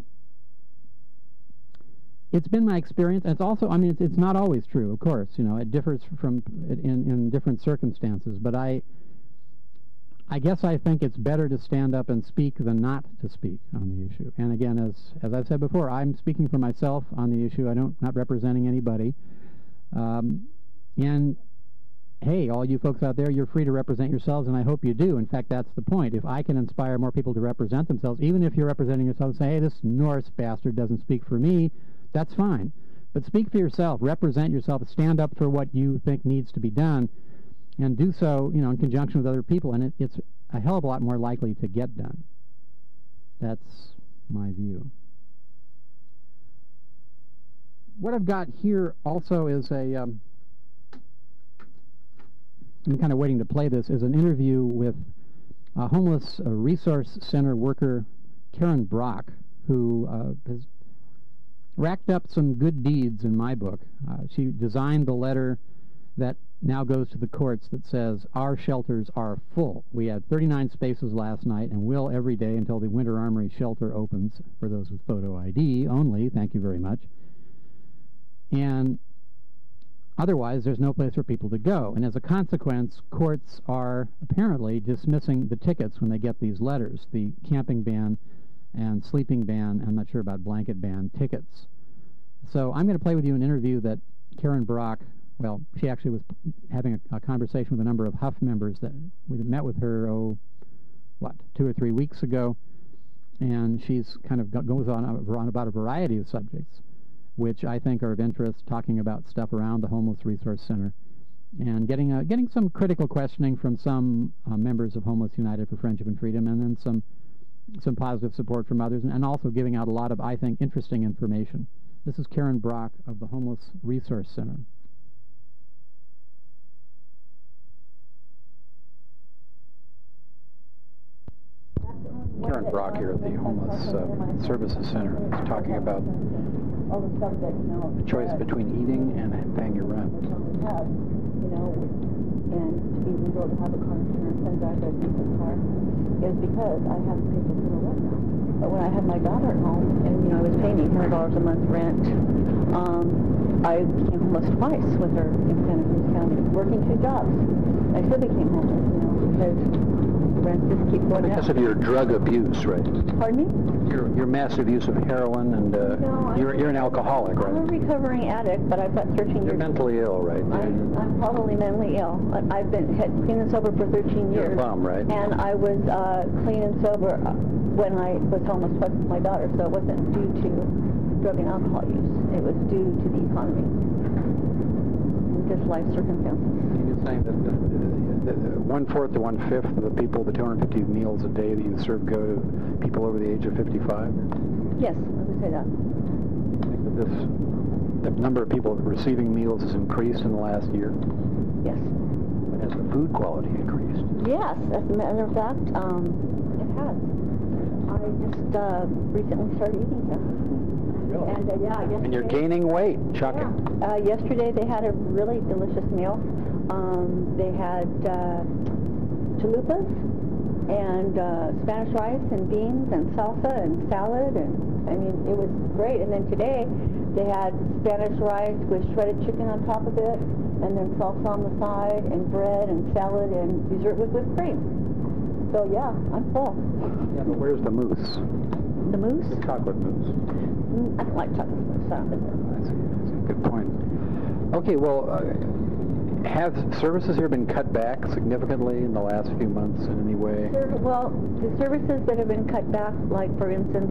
it's been my experience. It's also, I mean, it's, it's not always true, of course. You know, it differs from in, in different circumstances. But I, I guess I think it's better to stand up and speak than not to speak on the issue. And again, as as I've said before, I'm speaking for myself on the issue. I don't not representing anybody. Um, and hey, all you folks out there, you're free to represent yourselves, and I hope you do. In fact, that's the point. If I can inspire more people to represent themselves, even if you're representing yourself and say, hey, this Norse bastard doesn't speak for me, that's fine. But speak for yourself. Represent yourself. Stand up for what you think needs to be done. And do so, you know, in conjunction with other people, and it, it's a hell of a lot more likely to get done. That's my view. What I've got here also is a, um, I'm kind of waiting to play this, is an interview with a homeless uh, resource center worker, Karen Brock, who uh, has racked up some good deeds in my book. Uh, she designed the letter that now goes to the courts that says our shelters are full. We had thirty-nine spaces last night and will every day until the Winter Armory shelter opens for those with photo I D only. Thank you very much. And otherwise, there's no place for people to go. And as a consequence, courts are apparently dismissing the tickets when they get these letters, the camping ban and sleeping ban, I'm not sure about blanket ban tickets. So I'm going to play with you an interview that Karen Brock, well, she actually was having a, a conversation with a number of Huff members that we met with her, oh, what, two or three weeks ago, and she's kind of goes on, on about a variety of subjects, which I think are of interest, talking about stuff around the Homeless Resource Center, and getting uh, getting some critical questioning from some uh, members of Homeless United for Friendship and Freedom, and then some some positive support from others, and, and also giving out a lot of, I think, interesting information. This is Karen Brock of the Homeless Resource Center. Karen Brock here at the Homeless uh, Services Center is talking about the choice between eating and paying your rent. You know, and to be legal to have a car insurance and drive a decent car is because I have to pay for the rent now. But when I had my daughter at home and, you know, I was paying eight hundred dollars a month rent, um, I became homeless twice with her in Santa Cruz County, working two jobs. I still became homeless, you know, because rent just keep going up. Because of your drug abuse, right? Pardon me? Your, your massive use of heroin, and uh, no, you're, you're an alcoholic, right? I'm a recovering addict, but I've got thirteen years. You're mentally ill, right? I'm, I'm probably mentally ill. I've been clean and sober for thirteen years. You're a bum, right? And I was uh, clean and sober when I was homeless twice with my daughter, so it wasn't due to drug and alcohol use. It was due to the economy, just life circumstances. You're saying that the, the, the one-fourth to one-fifth of the people, the two hundred fifty meals a day that you serve, go to people over the age of fifty-five? Yes, I would say that. I think that this, the number of people receiving meals has increased in the last year. Yes. But has the food quality increased? Yes, as a matter of fact, um, it has. I just uh, recently started eating here. Really? And uh, yeah, yesterday, And you're gaining weight, chucking. Yeah. Uh, yesterday they had a really delicious meal. Um, they had uh, chalupas and uh, Spanish rice and beans and salsa and salad, and I mean, it was great. And then today they had Spanish rice with shredded chicken on top of it, and then salsa on the side, and bread and salad, and dessert with whipped cream. So yeah, I'm full. Yeah, but where's the mousse? The mousse? The chocolate mousse. Mm, I don't like chocolate mousse. I don't think so. That's a, that's a good point. Okay, well, uh, have services here been cut back significantly in the last few months in any way? Well, the services that have been cut back, like for instance,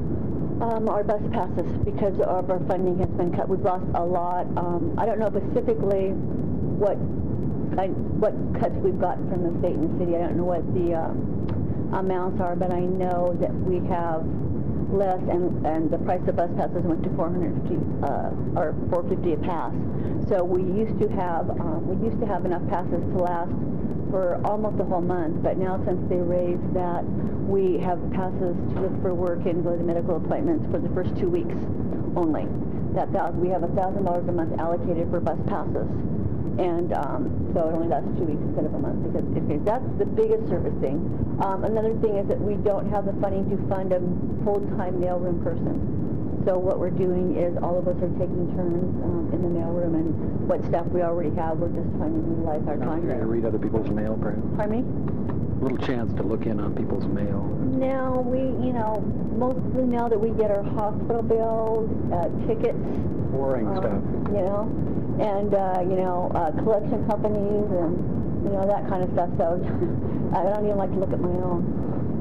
um, our bus passes, because of our funding has been cut. We've lost a lot. Um, I don't know specifically what I, what cuts we've gotten from the state and the city. I don't know what the uh, amounts are, but I know that we have less, and, and the price of bus passes went to four hundred fifty uh, or four fifty a pass. So we used to have um, we used to have enough passes to last for almost a whole month, but now since they raised that, we have passes to look for work and go to medical appointments for the first two weeks only. That thousand, we have a thousand dollars a month allocated for bus passes, and um, so it only lasts two weeks instead of a month. Because if it, that's the biggest service thing. Um, another thing is that we don't have the funding to fund a full-time mailroom person. So what we're doing is all of us are taking turns um, in the mailroom, and what staff we already have, we're just trying to utilize our time. You're going to read other people's mail, perhaps? Pardon me? A little chance to look in on people's mail. No, we, you know, most of the mail that we get are hospital bills, uh, tickets. Boring um, stuff. You know, and, uh, you know, uh, collection companies and, you know, that kind of stuff. So I don't even like to look at my own.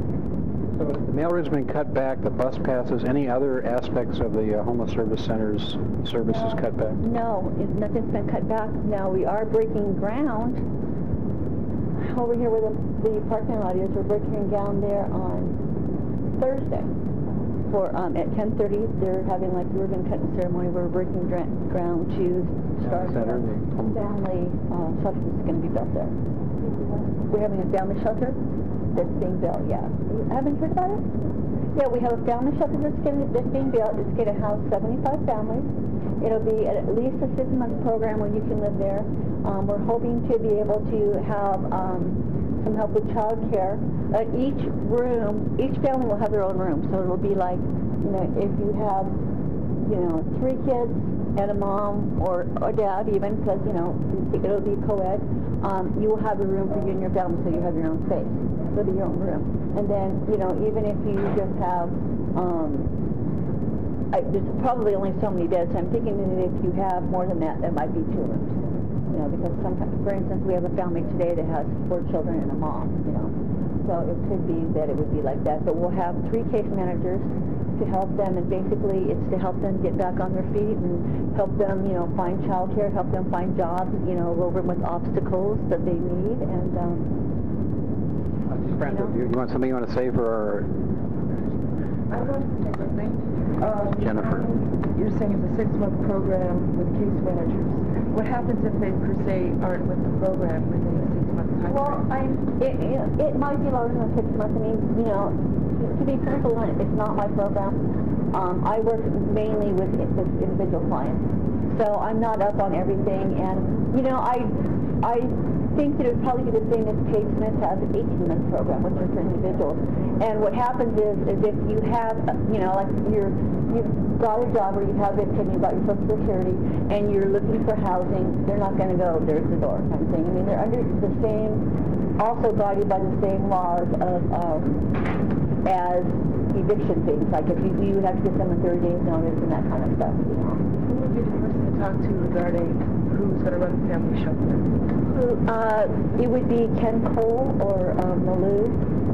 So the mailroom's been cut back, the bus passes, any other aspects of the uh, Homeless Service Center's services no, cut back? No, it, nothing's been cut back. Now we are breaking ground over here where the, the parking lot is. We're breaking ground there on Thursday. For um, at ten thirty, they're having like ribbon cutting ceremony. We're breaking ground to start Center, a family uh, shelter that's going to be built there. We're having a family shelter that's being built, yeah. You haven't heard about it? Yeah, we have a family shelter that's, gonna, that's being built. It's going to house seventy-five families. It'll be at least a six-month program where you can live there. Um, we're hoping to be able to have um, some help with child care. Uh, each room, each family will have their own room. So it'll be like, you know, if you have, you know, three kids and a mom or, or dad even, because, you know, it'll be co-ed, um, you will have a room for you and your family, so you have your own space. It'll be your own room. And then, you know, even if you just have, um, I, there's probably only so many beds, so I'm thinking that if you have more than that, there might be two rooms. You know, because sometimes, for instance, we have a family today that has four children and a mom, you know. So it could be that it would be like that. But we'll have three case managers to help them, and basically it's to help them get back on their feet and help them, you know, find child care, help them find jobs, you know, over with obstacles that they need. And um, Brenda, you, know? you, you want something you want to say for our I wanted to say something. Um, Jennifer. You're saying it's a six-month program with case managers. What happens if they, per se, aren't with the program within the six-month time Well, frame? I'm, it, it, it might be longer than six months. I mean, you know, to be perfectly honest, it's not my program. Um, I work mainly with, with individual clients. So I'm not up on everything. And, you know, I, I think that it would probably be the same as Kate Smith has an eighteen-month program, which is for individuals. And what happens is, is if you have, you know, like you're, you've got a job or you have it and you've got your Social Security and you're looking for housing, they're not going to go, there's the door kind of thing. I mean, they're under the same, also guided by the same laws of, um, as eviction things. Like if you, you would have to give them a thirty days notice and that kind of stuff, you know. Who would be the person to talk to regarding who's going to run the family shelter? Uh, it would be Ken Cole or um, Malou.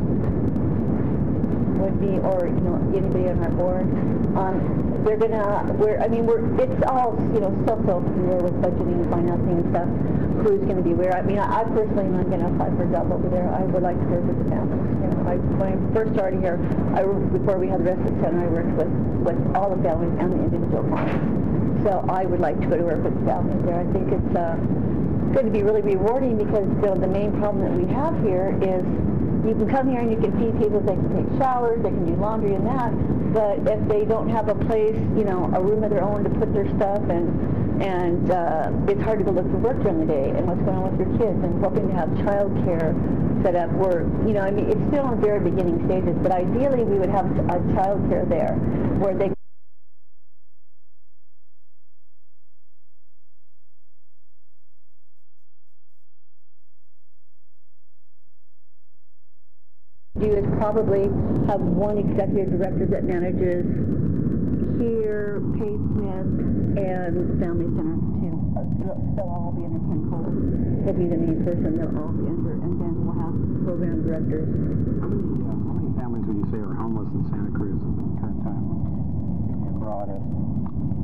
Would be, or you know, anybody on our board. Um, they're gonna, we're, I mean, we're, it's all, you know, so so familiar with budgeting and financing and stuff. Who's going to be where? I mean, I, I personally am not going to apply for a job over there. I would like to work with the families. You know, I, when I first started here, I before we had the respite center, I worked with with all the families and the individual clients. So I would like to go to work with the families there. I think it's uh, going to be really rewarding because the, the main problem that we have here is you can come here and you can feed people, they can take showers, they can do laundry and that, but if they don't have a place, you know, a room of their own to put their stuff and and uh, it's hard to go look for work during the day and what's going on with your kids and hoping to have child care set up where, you know, I mean, it's still in the very beginning stages, but ideally we would have a child care there where they do is probably have one executive director that manages here, Kate Smith, and Family Center too. They'll, they'll all be under Ken Cole. He'll be the main person. They'll all be under, and then we'll have program directors. How many, uh, how many families would you say are homeless in Santa Cruz at the current time? Give me a broad estimate.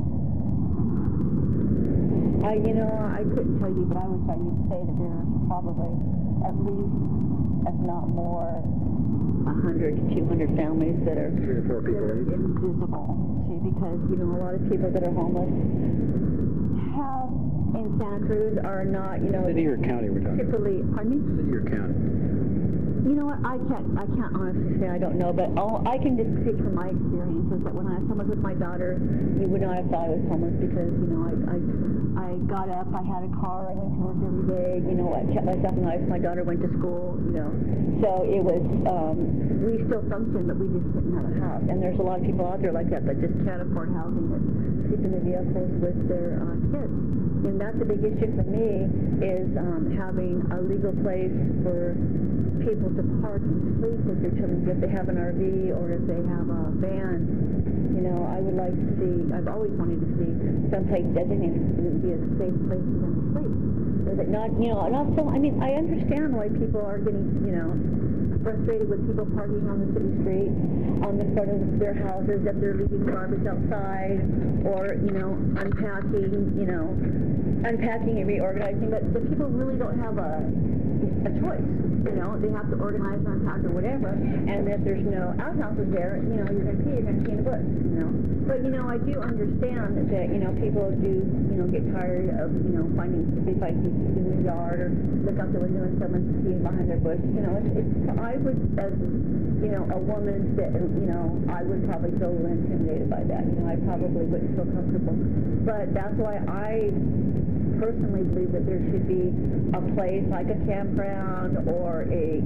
I, you know, I couldn't tell you, but I would tell you to say that there's probably at least, if not more, one hundred to two hundred families that are Three or four people that are each? invisible, see, because, you know, a lot of people that are homeless have, in Santa Cruz, are not, you know, City or county we're talking about? typically, pardon me? City or county? You know what, I can't, I can't honestly say I don't know, but all, I can just speak from my experiences that when I was homeless with my daughter, you would not have thought I was homeless because, you know, I, I, I got up, I had a car, I went to work every day, you know, I kept myself nice, my daughter went to school, you know, so it was, um, we still function, but we just didn't have a house, and there's a lot of people out there like that that just can't afford housing, that sleep in the vehicles with their uh, kids. And that's a big issue for me, is um, having a legal place for people to park and sleep with their children, if they have an R V or if they have a van. You know, I would like to see, I've always wanted to see someplace designated to be a safe place for them to sleep. Is it not, you know, not so, I mean, I understand why people are getting, you know, frustrated with people parking on the city street, on the front of their houses, that they're leaving garbage outside, or, you know, unpacking, you know, unpacking and reorganizing, but the people really don't have a, a choice. You know, they have to organize or unpack or whatever, and if there's no outhouses there, you know, you're going to pee, you're going to pee in the bush, you know. But, you know, I do understand that, you know, people do, you know, get tired of, you know, finding, if they find people in the yard or look out the window and someone's peeing behind their bush, you know, it's, it's, I would, as, you know, a woman that, you know, I would probably feel a little intimidated by that. You know, I probably wouldn't feel comfortable. But that's why I personally believe that there should be a place like a campground or a,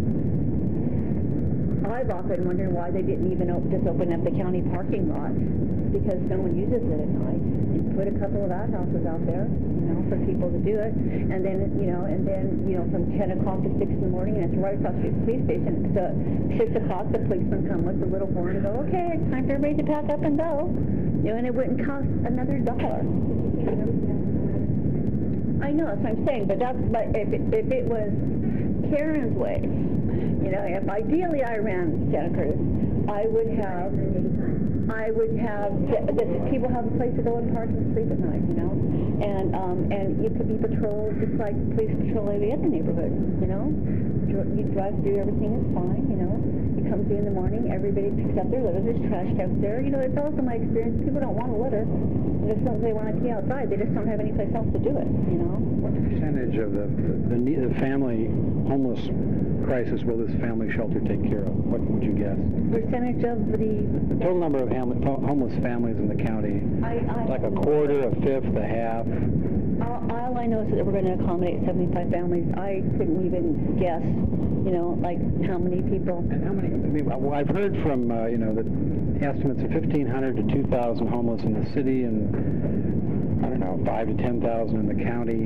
I've often wondered why they didn't even op just open up the county parking lot, because no one uses it at night. You put a couple of outhouses out there, you know, for people to do it, and then, you know, and then, you know, from ten o'clock to six in the morning, and it's right across the police station, so six o'clock the policemen come with the little horn and go, okay, it's time for everybody to pack up and go, you know, and it wouldn't cost another dollar. I know, that's what I'm saying, but that's, but if it, if it was Karen's way, you know, if ideally I ran Santa Cruz, I would have, I would have, that people have a place to go and park and sleep at night, you know, and, um, and you could be patrolled just like police patrol every other neighborhood, you know, you drive through, everything is fine, you know, coffee comes due in the morning, everybody picks up their litter, there's trash cans there. You know, it's also my experience, people don't want to litter. There's something they want to pee outside, they just don't have any place else to do it, you know? What percentage of the, the, the, the family homeless crisis will this family shelter take care of? What would you guess? Percentage of the... The total number of ham- homeless families in the county, I, I, like a quarter, a fifth, a half? All, all I know is that we're going to accommodate seventy-five families. I couldn't even guess, you know, like how many people. And how many? I mean, well, I've heard from, uh, you know, the estimates of fifteen hundred to two thousand homeless in the city, and I don't know, five to ten thousand in the county.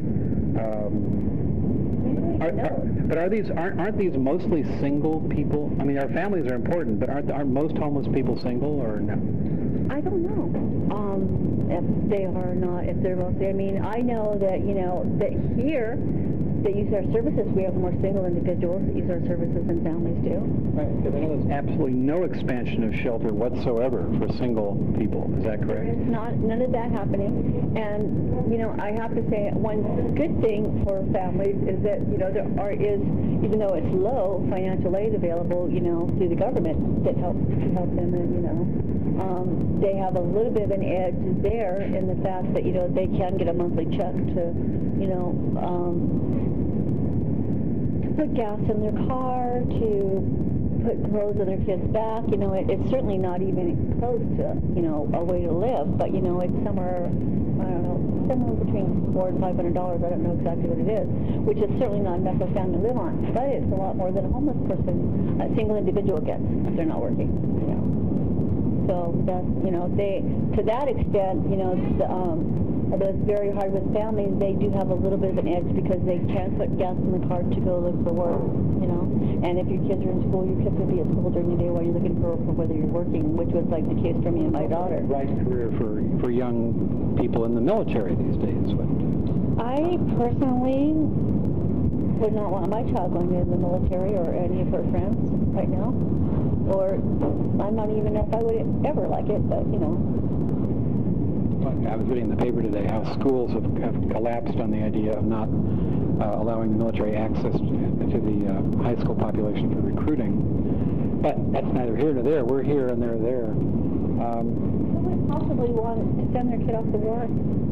Um, are, are, but are these aren't aren't these mostly single people? I mean, our families are important, but aren't aren't most homeless people single or no? I don't know um, if they are or not, if they're mostly. I mean, I know that, you know, that here, that use our services, we have more single individuals that use our services than families do. Right, because I know there's absolutely no expansion of shelter whatsoever for single people. Is that correct? It's not, none of that happening. And, you know, I have to say, one good thing for families is that, you know, there are, is, even though it's low, financial aid available, you know, through the government that helps to help them, and, you know, um, they have a little bit of an edge there in the fact that, you know, they can get a monthly check to, you know, um, put gas in their car, to put clothes on their kids' back. You know, it, it's certainly not even close to, you know, a way to live, but, you know, it's somewhere, I don't know, somewhere between four and five hundred dollars. I don't know exactly what it is, which is certainly not enough for a family to live on, but it's a lot more than a homeless person, a single individual gets if they're not working, you know. So that's, you know, they, to that extent, you know, the, um, although it's very hard with families, they do have a little bit of an edge because they can put gas in the car to go look for work, you know. And if your kids are in school, your kids will be at school during the day while you're looking for, for whether you're working, which was like the case for me and my daughter. Right career for, for young people in the military these days. But I personally would not want my child going into the military or any of her friends right now. Or I'm not even if I would ever like it, but, you know. I was reading in the paper today how schools have, have collapsed on the idea of not uh, allowing the military access to, to the uh, high school population for recruiting. But that's neither here nor there. We're here and they're there. Um, Who would possibly want to send their kid off to war?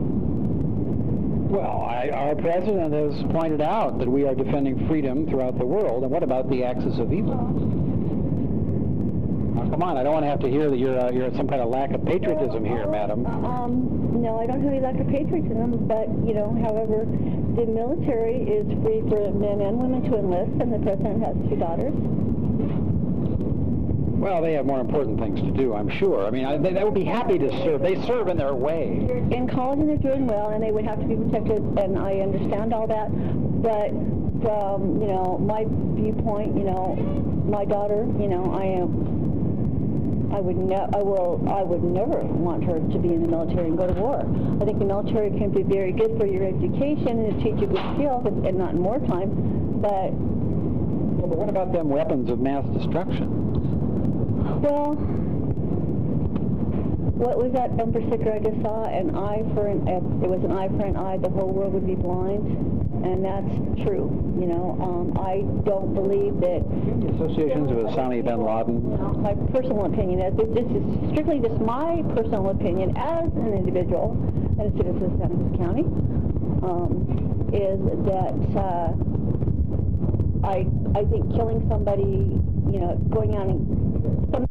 Well, I, our president has pointed out that we are defending freedom throughout the world. And what about the axis of evil? Come on, I don't want to have to hear that you're uh, you're some kind of lack of patriotism here, madam. Um, no, I don't have any lack of patriotism, but, you know, however, the military is free for men and women to enlist, and the president has two daughters. Well, they have more important things to do, I'm sure. I mean, I, they, they would be happy to serve. They serve in their way. In college, and they're doing well, and they would have to be protected, and I understand all that, but from, you know, my viewpoint, you know, my daughter, you know, I am... I would ne- I will. I would never want her to be in the military and go to war. I think the military can be very good for your education and to teach you good skills, and, and not in wartime. But well, but what about them weapons of mass destruction? Well, what was that bumper sticker I just saw? An eye for an. It was an eye for an eye. The whole world would be blind, and that's true. You know, um, I don't believe that. Associations of Osama bin Laden. My personal opinion is, this is strictly just my personal opinion as an individual and a citizen of Santa Cruz County, um, is that uh, I I think killing somebody, you know, going out and some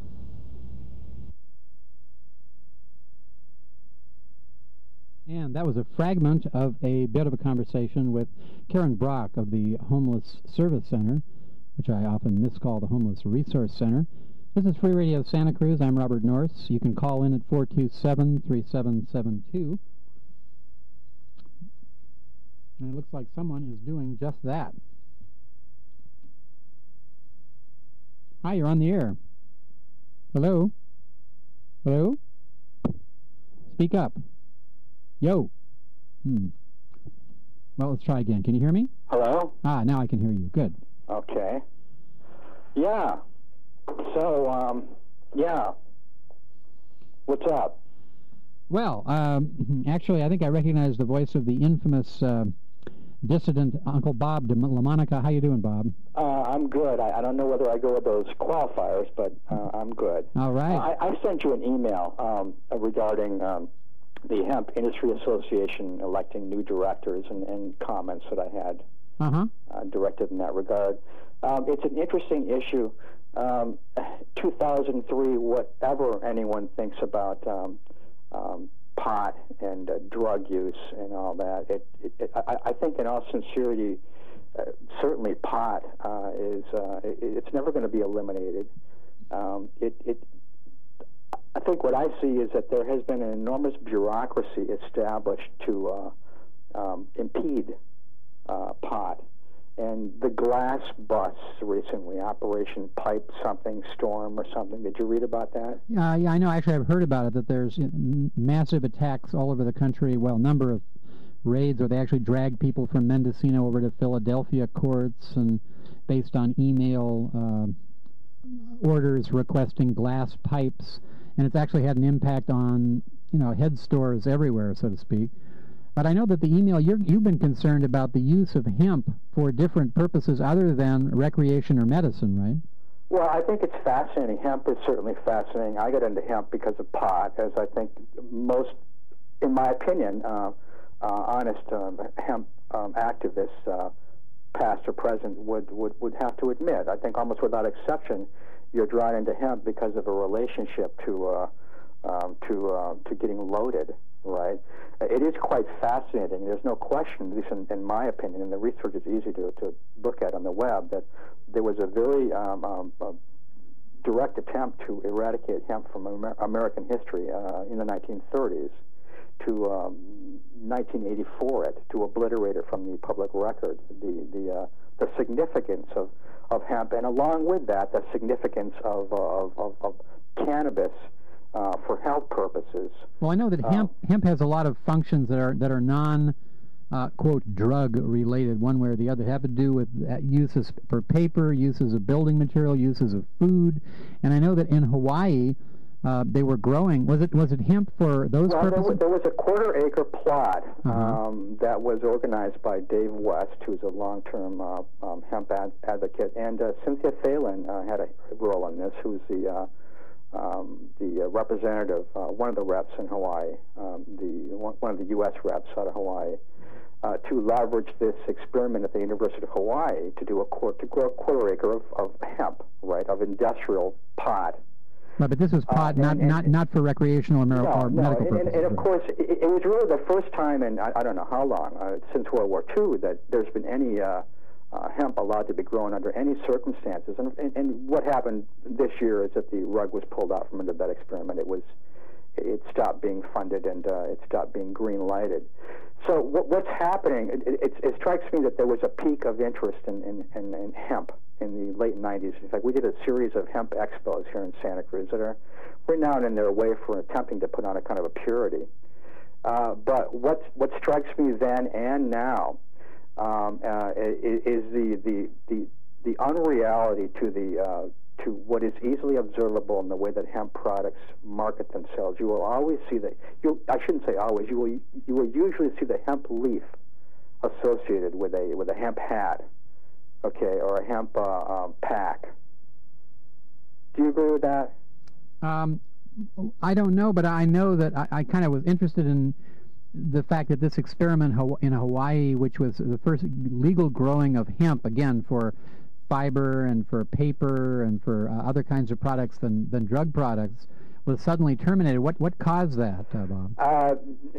And that was a fragment of a bit of a conversation with Karen Brock of the Homeless Service Center, which I often miscall the Homeless Resource Center. This is Free Radio Santa Cruz. I'm Robert Norris. You can call in at four two seven, three seven seven two. And it looks like someone is doing just that. Hi, you're on the air. Hello? Hello? Speak up. Yo. Hmm. Well, let's try again. Can you hear me? Hello? Ah, now I can hear you. Good. Okay. Yeah. So, um, yeah. What's up? Well, um, actually, I think I recognize the voice of the infamous uh, dissident Uncle Bob de La Monica. How you doing, Bob? Uh, I'm good. I, I don't know whether I go with those qualifiers, but uh, I'm good. All right. Uh, I, I sent you an email um, regarding um, the Hemp Industry Association electing new directors and, and comments that I had uh-huh. uh, directed in that regard. Um, it's an interesting issue. Um, two thousand three, whatever anyone thinks about um, um, pot and uh, drug use and all that, it, it, it, I, I think in all sincerity, uh, certainly pot uh, is, uh, it, it's never going to be eliminated. Um, it, it, I think what I see is that there has been an enormous bureaucracy established to uh, um, impede uh, pot. And the glass busts recently, Operation Pipe something, Storm or something. Did you read about that? Uh, yeah, I know. Actually, I've heard about it, that there's you know, massive attacks all over the country, well, number of raids where they actually drag people from Mendocino over to Philadelphia courts and based on email uh, orders requesting glass pipes. And it's actually had an impact on, you know, head stores everywhere, so to speak. But I know that the email, you're, you've been concerned about the use of hemp for different purposes other than recreation or medicine, right? Well, I think it's fascinating. Hemp is certainly fascinating. I got into hemp because of pot, as I think most, in my opinion, uh, uh, honest um, hemp um, activists, uh, past or present, would, would, would have to admit. I think almost without exception, you're drawn into hemp because of a relationship to uh, um, to uh, to getting loaded. Right. It is quite fascinating. There's no question, at least in, in my opinion, and the research is easy to, to look at on the web, that there was a very um, um, uh, direct attempt to eradicate hemp from Amer American history uh, in the nineteen thirties to um, nineteen eighty-four it, to obliterate it from the public record, the, the, uh, the significance of, of hemp, and along with that, the significance of, uh, of, of, of cannabis Uh, for health purposes. Well, I know that hemp uh, hemp has a lot of functions that are that are non, uh, quote, drug related, one way or the other. They have to do with uh, uses for paper, uses of building material, uses of food, and I know that in Hawaii uh, they were growing. Was it was it hemp for those well, purposes? There was, there was a quarter acre plot uh-huh. um, that was organized by Dave West, who's a long-term uh, um, hemp ad advocate, and uh, Cynthia Phelan uh, had a role in this, who's the uh, Um, the uh, representative, uh, one of the reps in Hawaii, um, the one, one of the U S reps out of Hawaii, uh, to leverage this experiment at the University of Hawaii to do a quarter, to grow a quarter acre of, of hemp, right, of industrial pot. Right, but this was pot, uh, not and, not and, not for recreational or, no, or no, medical and, purposes. And, and of course, it, it was really the first time in I, I don't know how long uh, since World War Two that there's been any. Uh, Uh, hemp allowed to be grown under any circumstances, and, and, and what happened this year is that the rug was pulled out from under that experiment. It was, it stopped being funded and uh, it stopped being green lighted. So what, what's happening? It, it, it strikes me that there was a peak of interest in, in, in, in hemp in the late nineties. In fact, we did a series of hemp expos here in Santa Cruz that are renowned in their way for attempting to put on a kind of a purity. Uh, but what what strikes me then and now. Um, uh, is the, the the the unreality to the uh, to what is easily observable in the way that hemp products market themselves. You will always see that. You I shouldn't say always. You will you will usually see the hemp leaf associated with a with a hemp hat, okay, or a hemp uh, um, pack. Do you agree with that? Um, I don't know, but I know that I, I kind of was interested in the fact that this experiment in Hawaii, which was the first legal growing of hemp, again, for fiber and for paper and for uh, other kinds of products than, than drug products, was suddenly terminated. What what caused that, uh, Bob? Uh,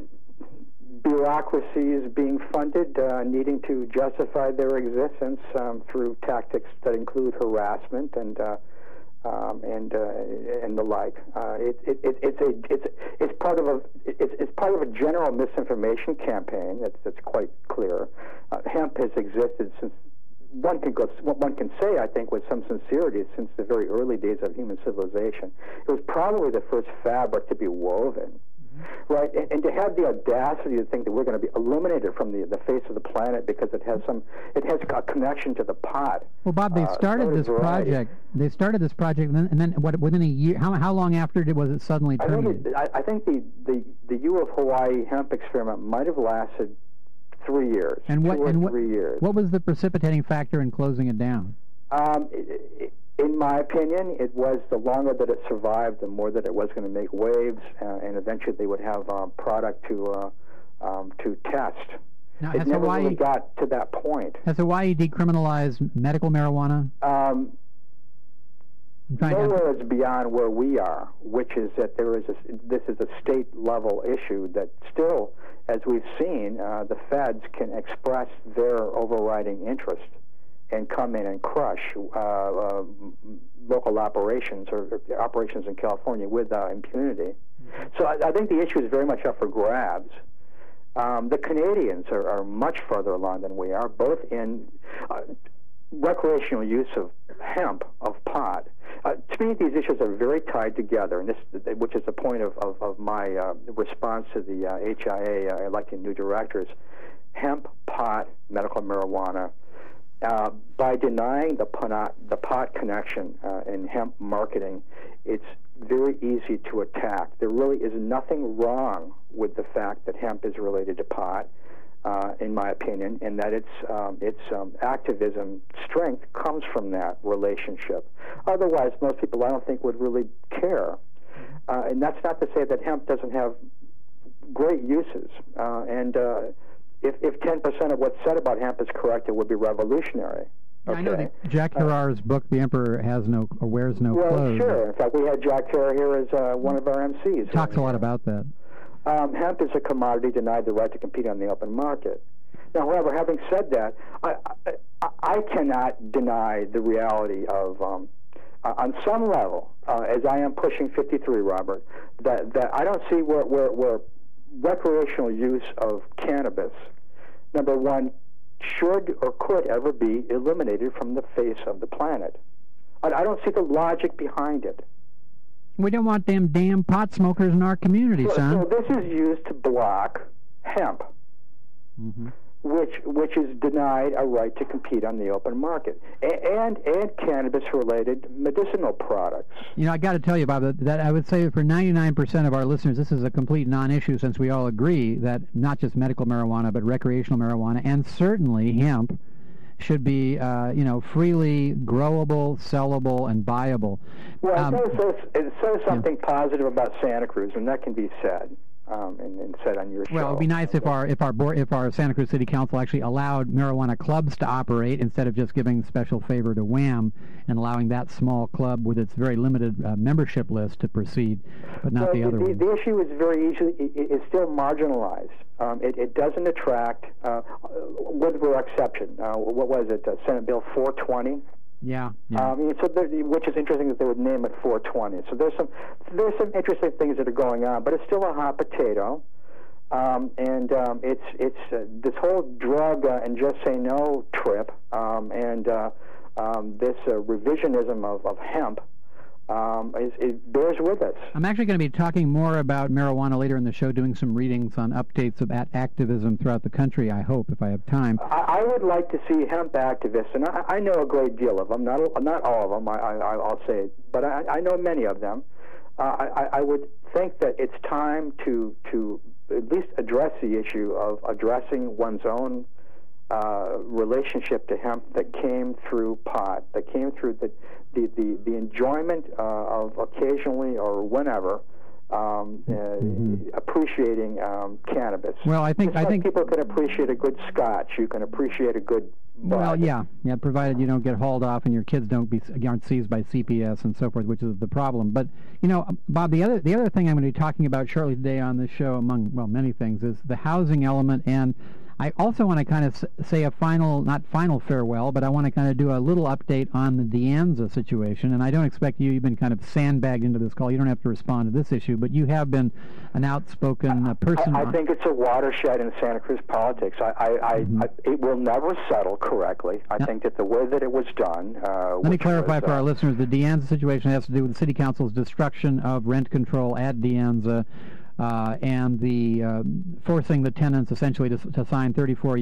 bureaucracies being funded, uh, needing to justify their existence um, through tactics that include harassment and uh, Um, and uh, and the like. Uh, it, it, it, it's a it's it's part of a it's, it's part of a general misinformation campaign. That's that's quite clear. Uh, hemp has existed since one can go one can say, I think, with some sincerity, since the very early days of human civilization. It was probably the first fabric to be woven. Right, and, and to have the audacity to think that we're going to be eliminated from the the face of the planet because it has some, it has a connection to the pot. Well, Bob, they started uh, this project. They started this project, and then, and then what? Within a year, how how long after did was it suddenly terminated? I think, it, I, I think the, the the U of Hawaii hemp experiment might have lasted three years. And what? Two or and what, three years. What was the precipitating factor in closing it down? Um, in my opinion, it was the longer that it survived, the more that it was going to make waves, uh, and eventually they would have um, product to uh, um, to test. Now, it has never Hawaii, really got to that point. Has Hawaii decriminalized medical marijuana? Um, I'm trying nowhere to... is beyond where we are, which is that there is a, this is a state-level issue that still, as we've seen, uh, the feds can express their overriding interest and come in and crush uh, uh, local operations or, or operations in California with uh, impunity. So I, I think the issue is very much up for grabs. Um, the Canadians are, are much further along than we are, both in uh, recreational use of hemp, of pot. Uh, to me, these issues are very tied together, and this, which is the point of, of, of my uh, response to the uh, H I A uh, electing new directors. Hemp, pot, medical marijuana. Uh, by denying the pot, the pot connection uh, in hemp marketing, it's very easy to attack. There really is nothing wrong with the fact that hemp is related to pot, uh, in my opinion, and that its um, its um, activism strength comes from that relationship. Otherwise, most people, I don't think, would really care. Uh, and that's not to say that hemp doesn't have great uses. Uh, and uh, if if ten percent of what's said about hemp is correct, it would be revolutionary. Yeah, okay. I know that Jack Herrera's book, The Emperor Has No or Wears No well, Clothes. Well, sure. In fact, we had Jack Herrera here as uh, one of our M Cs. Talks a lot about that. Um, hemp is a commodity denied the right to compete on the open market. Now, however, having said that, I, I, I cannot deny the reality of, um, uh, on some level, uh, as I am pushing fifty-three, Robert, that, that I don't see where, where, where recreational use of cannabis, number one, should or could ever be eliminated from the face of the planet. I, I don't see the logic behind it. We don't want them damn pot smokers in our community, so, son. So this is used to block hemp, mm-hmm. which which is denied a right to compete on the open market, a- and and cannabis-related medicinal products. You know, I got to tell you, Bob, that, that I would say for ninety-nine percent of our listeners, this is a complete non-issue, since we all agree that not just medical marijuana, but recreational marijuana, and certainly hemp, should be, uh, you know, freely growable, sellable, and buyable. Well, um, it, says, it says something yeah. positive about Santa Cruz, and that can be said, um, and, and said on your show. Well, it would be nice if our if our board, if our Santa Cruz City Council actually allowed marijuana clubs to operate instead of just giving special favor to Wham and allowing that small club with its very limited uh, membership list to proceed, but not well, the other the, one. The issue is very easily, it, it's still marginalized. Um, it, it doesn't attract, uh, with rare exception. Uh, what was it, uh, Senate Bill four twenty? Yeah. yeah. Um, so there, which is interesting that they would name it four twenty. So there's some there's some interesting things that are going on, but it's still a hot potato. Um, and um, it's it's uh, this whole drug uh, and just say no trip, um, and uh, um, this uh, revisionism of, of hemp. Um, is, it bears with us. I'm actually going to be talking more about marijuana later in the show, doing some readings on updates of at activism throughout the country, I hope, if I have time. I, I would like to see hemp activists, and I, I know a great deal of them, not not all of them, I, I, I'll say, but I, I know many of them. Uh, I, I would think that it's time to, to at least address the issue of addressing one's own uh, relationship to hemp that came through pot, that came through the the, the, the enjoyment uh, of occasionally or whenever um, uh, mm-hmm. appreciating um, cannabis. Well, I think Just I like think people can appreciate a good scotch. You can appreciate a good bud. Well, yeah, yeah, provided you don't get hauled off and your kids don't be aren't seized by C P S and so forth, which is the problem. But you know, Bob, the other the other thing I'm going to be talking about shortly today on this show, among well many things, is the housing element. And I also want to kind of say a final, not final farewell, but I want to kind of do a little update on the De Anza situation. And I don't expect you, you've been kind of sandbagged into this call. You don't have to respond to this issue, but you have been an outspoken uh, person. I, I think it's a watershed in Santa Cruz politics. I, I, mm-hmm. I, it will never settle correctly. I now, think that the way that it was done... Uh, let me clarify was, for uh, our listeners, the De Anza situation has to do with the City Council's destruction of rent control at De Anza, Uh, and the uh, forcing the tenants essentially to, to sign thirty-four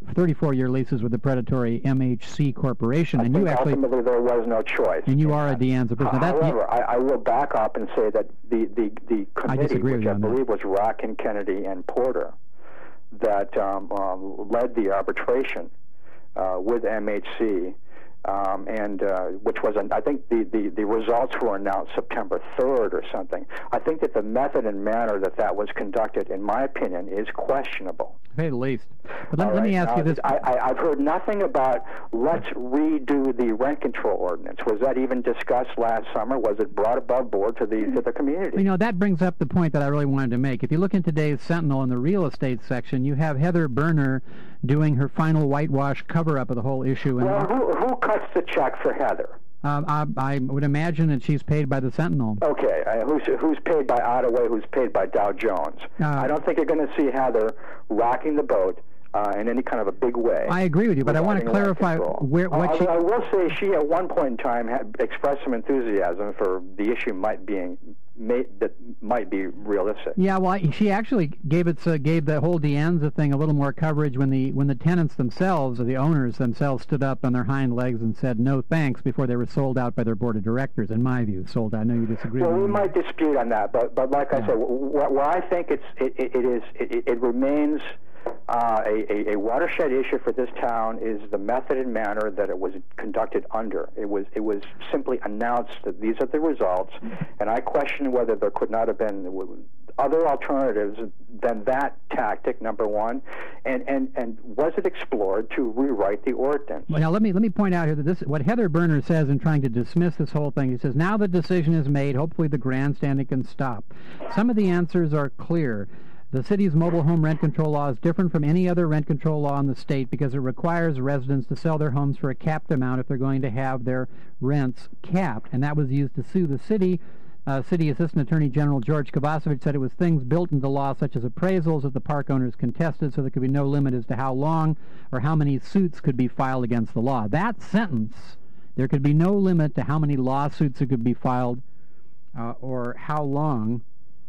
year leases with the predatory M H C Corporation. I and think you actually ultimately there was no choice. And you are a De Anza person. Uh, however, that, I, I will back up and say that the the, the committee, I which I believe that. was Rock and Kennedy and Porter, that um, um, led the arbitration uh, with M H C. Um, and uh, which was, an, I think the, the, the results were announced September third or something. I think that the method and manner that that was conducted, in my opinion, is questionable. To say the least. But let, All let right. me ask now, you this. I, I, I've heard nothing about let's redo the rent control ordinance. Was that even discussed last summer? Was it brought above board to the to the community? You know, that brings up the point that I really wanted to make. If you look in today's Sentinel in the real estate section, you have Heather Berner doing her final whitewash cover-up of the whole issue. And well, who, who cuts the check for Heather? Um, I, I would imagine that she's paid by the Sentinel. Okay, uh, who's who's paid by Ottaway? Who's paid by Dow Jones? Uh, I don't think you're going to see Heather rocking the boat uh, in any kind of a big way. I agree with you, but I want to clarify where what uh, she. I will say she at one point in time had expressed some enthusiasm for the issue might being made that might be realistic. Yeah, well, she actually gave it uh, gave the whole De Anza thing a little more coverage when the when the tenants themselves, or the owners themselves, stood up on their hind legs and said no thanks before they were sold out by their board of directors. In my view, sold out. I know you disagree. Well, with we me. might dispute on that, but but like yeah. I said, where, where I think it's it, it, it is it, it remains. Uh, a, a watershed issue for this town is the method and manner that it was conducted under. It was it was simply announced that these are the results, and I question whether there could not have been other alternatives than that tactic, number one, and, and, and was it explored to rewrite the ordinance? Well, now let me let me point out here that this what Heather Berner says in trying to dismiss this whole thing. He says now the decision is made. Hopefully the grandstanding can stop. Some of the answers are clear. The city's mobile home rent control law is different from any other rent control law in the state because it requires residents to sell their homes for a capped amount if they're going to have their rents capped. And that was used to sue the city. Uh, City Assistant Attorney General George Kovacevic said it was things built into law such as appraisals that the park owners contested, so there could be no limit as to how long or how many suits could be filed against the law. That sentence, there could be no limit to how many lawsuits that could be filed uh, or how long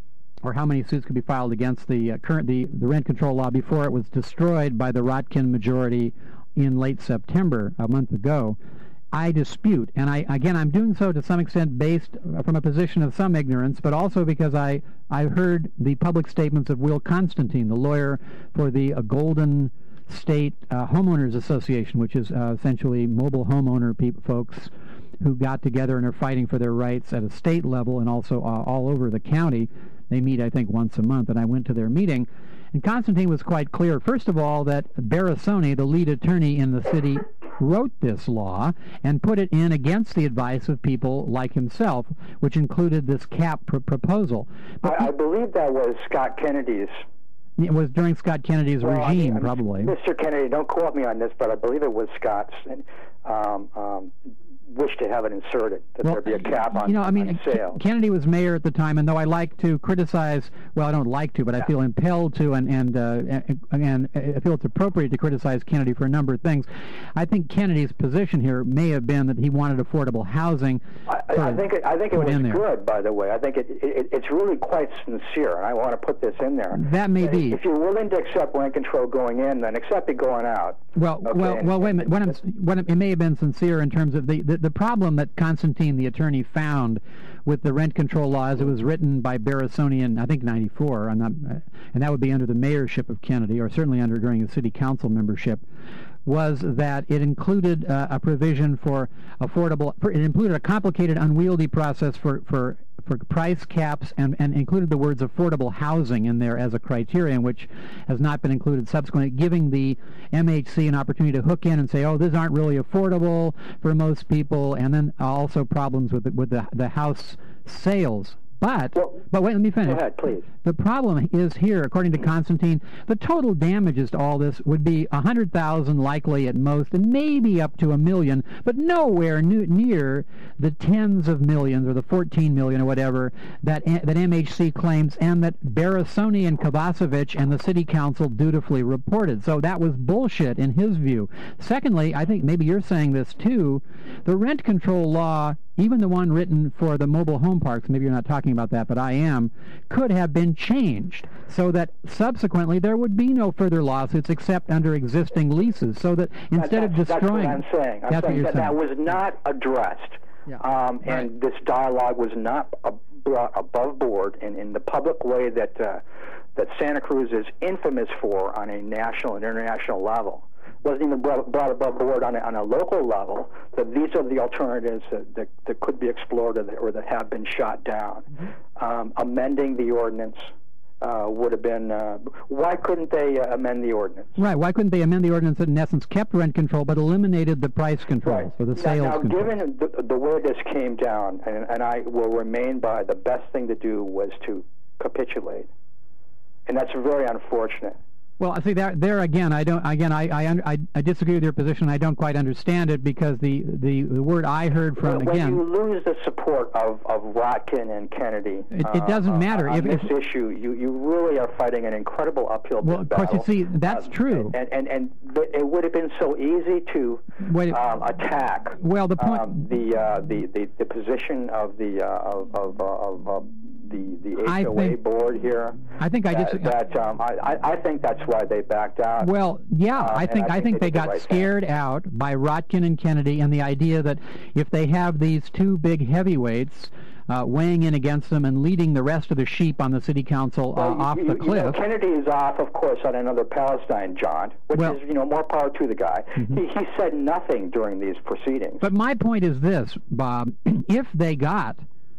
or how many suits could be filed against the uh, current the, the rent control law before it was destroyed by the Rotkin majority in late September, a month ago. I dispute, and I again I'm doing so to some extent based from a position of some ignorance, but also because I I heard the public statements of Will Constantine, the lawyer for the uh, Golden State uh, Homeowners Association, which is uh, essentially mobile homeowner people, folks who got together and are fighting for their rights at a state level and also uh, all over the county. They meet, I think, once a month, and I went to their meeting. And Constantine was quite clear, first of all, that Barasoni, the lead attorney in the city, wrote this law and put it in against the advice of people like himself, which included this cap pr- proposal. But I, I believe that was Scott Kennedy's. It was during Scott Kennedy's well, regime, I mean, probably. Mister Kennedy, don't quote me on this, but I believe it was Scott's. Um, um, wish to have it inserted, that well, there be a cap on, you know, I mean, on sales. Kennedy was mayor at the time, and though I like to criticize, well, I don't like to, but I feel impelled to, and and, uh, and I feel it's appropriate to criticize Kennedy for a number of things. I think Kennedy's position here may have been that he wanted affordable housing. I, I think it, I think it was good, by the way. I think it, it it's really quite sincere, and I want to put this in there. That may be. If you're willing to accept rent control going in, then accept it going out. Well, okay? well, well. Wait a minute. When I'm, when it may have been sincere in terms of the, the the problem that Constantine, the attorney, found with the rent control law as it was written by Barasoni in, I think, ninety-four, I'm not, uh, and that would be under the mayorship of Kennedy, or certainly under during the city council membership, was that it included uh, a provision for affordable, for, it included a complicated, unwieldy process for, for for price caps, and, and included the words affordable housing in there as a criterion, which has not been included subsequently, giving the M H C an opportunity to hook in and say, oh, these aren't really affordable for most people, and then also problems with the, with the, the house sales. But, well, but wait, let me finish. Go ahead, please. The problem is here, according to Constantine, the total damages to all this would be one hundred thousand likely at most, and maybe up to a million, but nowhere new, near the tens of millions or the fourteen million or whatever that that M H C claims, and that Barasoni and Kovacevic and the city council dutifully reported. So that was bullshit in his view. Secondly, I think maybe you're saying this too, the rent control law, even the one written for the mobile home parks, maybe you're not talking about that, but I am, could have been changed so that subsequently there would be no further lawsuits except under existing leases, so that instead that, of destroying... That's what I'm saying. I'm that's saying what that you're saying. That was not addressed, yeah. um, and right. this dialogue was not uh, brought above board in, in the public way that uh, that Santa Cruz is infamous for on a national and international level. Wasn't even brought, brought above board on a, on a local level, that these are the alternatives that, that, that could be explored or that, or that have been shot down. Mm-hmm. um, amending the ordinance uh, would have been, uh, why couldn't they uh, amend the ordinance? Right, why couldn't they amend the ordinance that in essence kept rent control but eliminated the price controls right. or the sales now, now, control? Given the, the way this came down, and, and I will remain by, the best thing to do was to capitulate. And that's very unfortunate. Well, see, there, there again, I don't. Again, I, I, I disagree with your position. I don't quite understand it because the, the, the word I heard from when again. When you lose the support of, of Rotkin and Kennedy, it, it doesn't uh, matter. On if, this if, issue, you, you really are fighting an incredible uphill well, battle. Well, of course, you see, that's uh, true. And and, and th it would have been so easy to Wait, um, attack. Well, the point, um, the, uh, the the the position of the uh, of of, uh, of uh, the the H O A think, board here. I think I that, disagree. That um, I I think that's why they backed out. Well, yeah, uh, I think I, I think they, they got the right scared thing. out by Rotkin and Kennedy and the idea that if they have these two big heavyweights uh, weighing in against them and leading the rest of the sheep on the city council uh, well, off you, the you cliff. Know, Kennedy is off, of course, on another Palestine jaunt, which well, is, you know, more power to the guy. Mm-hmm. He, he said nothing during these proceedings. But my point is this, Bob: if they got.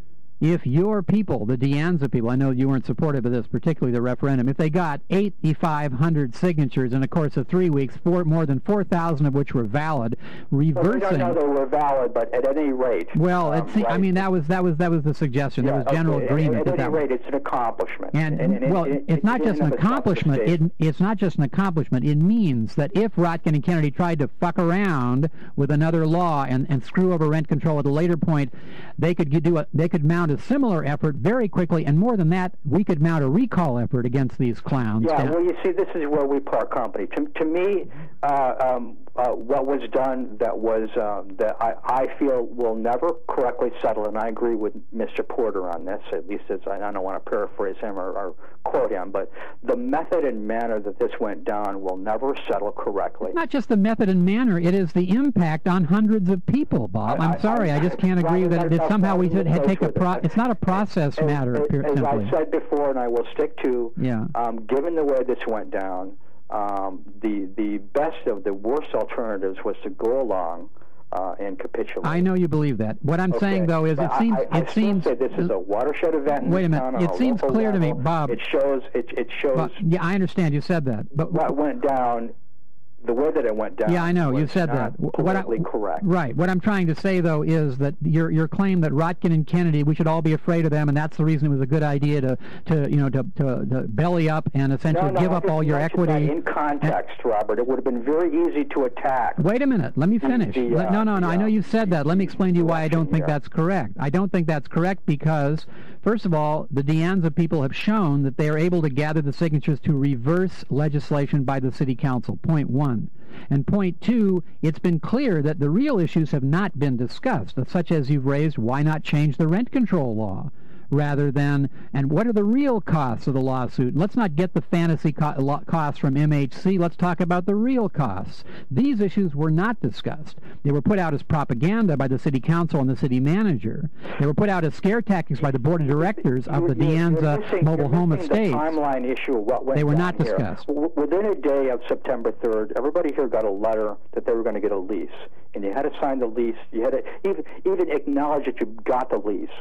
If your people, the De Anza people, I know you weren't supportive of this, particularly the referendum, if they got eighty-five hundred signatures in a course of three weeks, four, more than four thousand of which were valid, reversing... Well, we don't know they were valid, but at any rate... Well, um, it's, right? I mean, that was that was that was the suggestion. Yeah, there was general okay. agreement. At, at that any that rate, it's an accomplishment. And, and, and well, it, it, it's not just an accomplishment. It, it's not just an accomplishment. It means that if Rotkin and Kennedy tried to fuck around with another law and, and screw over rent control at a later point, they could do a, they could mount a similar effort very quickly, and more than that, we could mount a recall effort against these clowns. Yeah, down. well, you see, this is where we part company. To, to me, uh, um, uh, what was done that was uh, that I, I feel will never correctly settle, and I agree with Mister Porter on this, at least as I, I don't want to paraphrase him or, or quote him, but the method and manner that this went down will never settle correctly. It's not just the method and manner, it is the impact on hundreds of people, Bob. I'm I, sorry, I, I just can't agree that, that somehow we should take a pro... It's not a process As, matter, as, as simply. I said before, and I will stick to, yeah. um, given the way this went down, um, the the best of the worst alternatives was to go along uh, and capitulate. I know you believe that. What I'm okay. saying, though, is but it seems... I, I, it I seems say this is a watershed event in Wait a minute. town on It a seems local clear to me, level. Bob... It shows... It, it shows... Bob, yeah, I understand you said that. But what went down... The way that it went down. Yeah, I know. You said that. What I, correct. Right. What I'm trying to say, though, is that your your claim that Rotkin and Kennedy, we should all be afraid of them, and that's the reason it was a good idea to, to you know, to, to, to belly up and essentially no, no, give I up all your equity. In context, and, Robert, it would have been very easy to attack. Wait a minute. Let me finish. The, uh, no, no, no. the, I know you said that. Let me explain to you why I don't think yeah. that's correct. I don't think that's correct because, first of all, the De Anza people have shown that they are able to gather the signatures to reverse legislation by the city council. Point one. And point two, it's been clear that the real issues have not been discussed, such as you've raised, why not change the rent control law? Rather than, and what are the real costs of the lawsuit? Let's not get the fantasy co costs from M H C. Let's talk about the real costs. These issues were not discussed. They were put out as propaganda by the city council and the city manager. They were put out as scare tactics by the board of directors of the De Anza Mobile Home Estates. The timeline issue of what went They were down not discussed. Here. Within a day of September third, everybody here got a letter that they were going to get a lease, and you had to sign the lease. You had to even even acknowledge that you got the lease.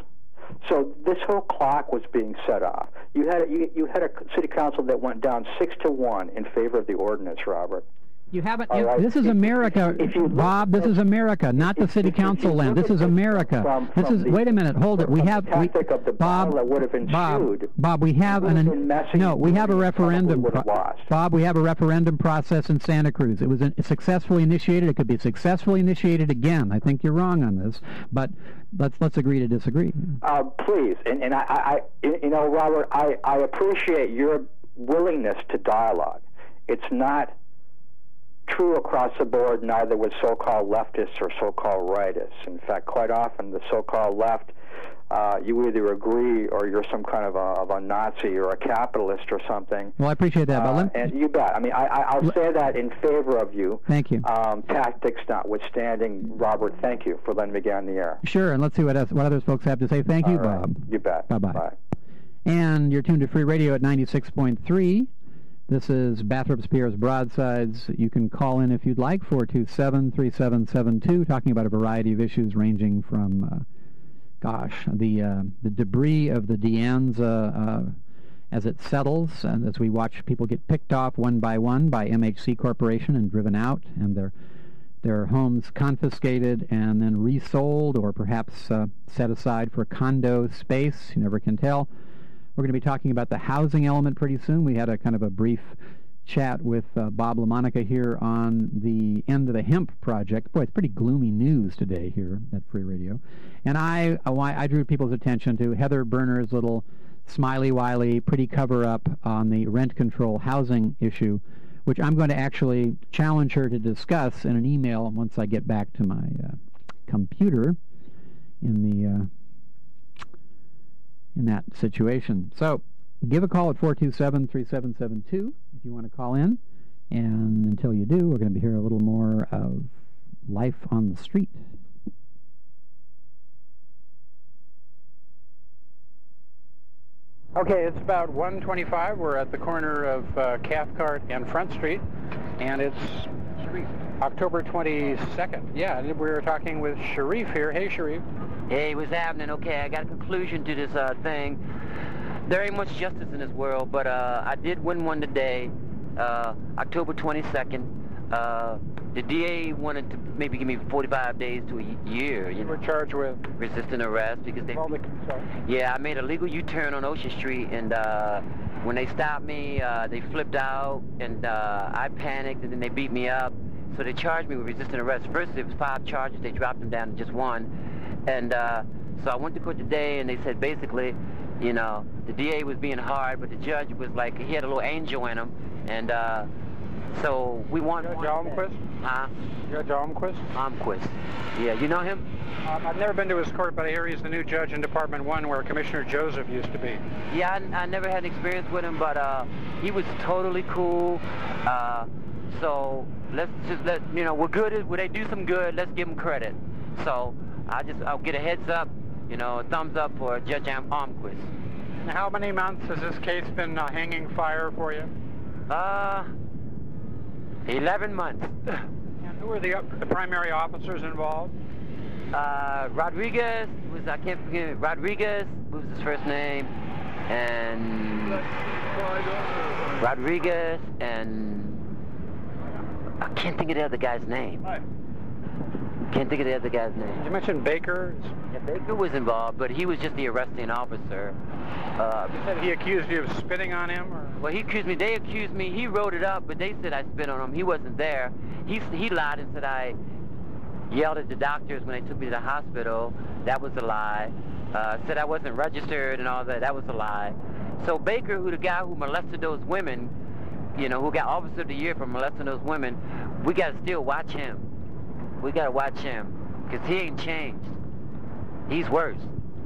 So this whole clock was being set off. You had you, you had a city council that went down six to one in favor of the ordinance, Robert. You haven't. You, right. This is America, if you Bob. This is America, not the city council land. This is America. From, this from is. the, wait a minute. Hold it. We have. The tactic we, of the Bob. That would have ensued, Bob. Bob. We have an. Messy, no. We have a referendum. Pro lost. Bob. We have a referendum process in Santa Cruz. It was in, successfully initiated. It could be successfully initiated again. I think you're wrong on this, but let's let's agree to disagree. Uh, please, and and I, I, you know, Robert, I I appreciate your willingness to dialogue. It's not true across the board, neither with so-called leftists or so-called rightists. In fact, quite often the so-called left uh, you either agree or you're some kind of a, of a Nazi or a capitalist or something. Well, I appreciate that. Uh, but let, and you bet. I mean, I, I, I'll say that in favor of you. Thank you. Um, tactics notwithstanding, Robert, thank you for letting me get on the air. Sure, and let's see what else, what others folks have to say. Thank you, All right. Bob. You bet. Bye-bye. Bye. And you're tuned to Free Radio at ninety-six point three. This is Bathrops Pierre's Broadsides. You can call in if you'd like, four two seven, three seven seven two, talking about a variety of issues ranging from, uh, gosh, the uh, the debris of the De Anza uh, as it settles, and as we watch people get picked off one by one by M H C Corporation and driven out, and their their homes confiscated and then resold or perhaps uh, set aside for condo space. You never can tell. We're going to be talking about the housing element pretty soon. We had a kind of a brief chat with uh, Bob LaMonica here on the end of the hemp project. Boy, it's pretty gloomy news today here at Free Radio. And I, I drew people's attention to Heather Berner's little smiley-wiley, pretty cover-up on the rent control housing issue, which I'm going to actually challenge her to discuss in an email once I get back to my uh, computer in the... Uh, in that situation. So give a call at four two seven, three seven seven two if you want to call in. And until you do, we're going to be hearing a little more of life on the street. Okay, it's about one twenty-five. We're at the corner of uh, Cathcart and Front Street, and it's October twenty-second. Yeah, and we were talking with Sharif here. Hey, Sharif. Hey, what's happening? Okay, I got a conclusion to this uh, thing. There ain't much justice in this world, but uh, I did win one today, uh, October twenty-second. Uh, the D A wanted to maybe give me forty-five days to a year. You You were charged with? resisting arrest because they... Well, the- sorry. Yeah, I made a legal U-turn on Ocean Street, and uh, when they stopped me, uh, they flipped out, and uh, I panicked, and then they beat me up. So they charged me with resisting arrest. First, it was five charges. They dropped them down to just one. And uh, so I went to court today, and they said basically, you know, the D A was being hard, but the judge was like, he had a little angel in him. And uh, so we want... Judge Almquist? Huh? Judge Almquist? Almquist. Yeah, you know him? Um, I've never been to his court, but I hear he's the new judge in Department one where Commissioner Joseph used to be. Yeah, I, I never had experience with him, but uh, he was totally cool. Uh, so let's just let, you know, we're good. When they do some good, let's give him credit. So I just, I'll get a heads up, you know, a thumbs up for Judge Almquist. And how many months has this case been uh, hanging fire for you? Uh, eleven months. And who are the, the primary officers involved? Uh, Rodriguez was, I can't forget, Rodriguez was his first name, and Rodriguez, and I can't think of the other guy's name. Can't think of the other guy's name. You mentioned Baker. Yeah, Baker was involved, but he was just the arresting officer. Uh, You said he accused you of spitting on him? Or? well, he accused me, they accused me, he wrote it up, but they said I spit on him. He wasn't there. He, he lied and said I yelled at the doctors when they took me to the hospital. That was a lie. Uh, said I wasn't registered and all that. That was a lie. So Baker, who the guy who molested those women, you know, who got Officer of the Year for molesting those women, we got to still watch him. We got to watch him, because he ain't changed. He's worse.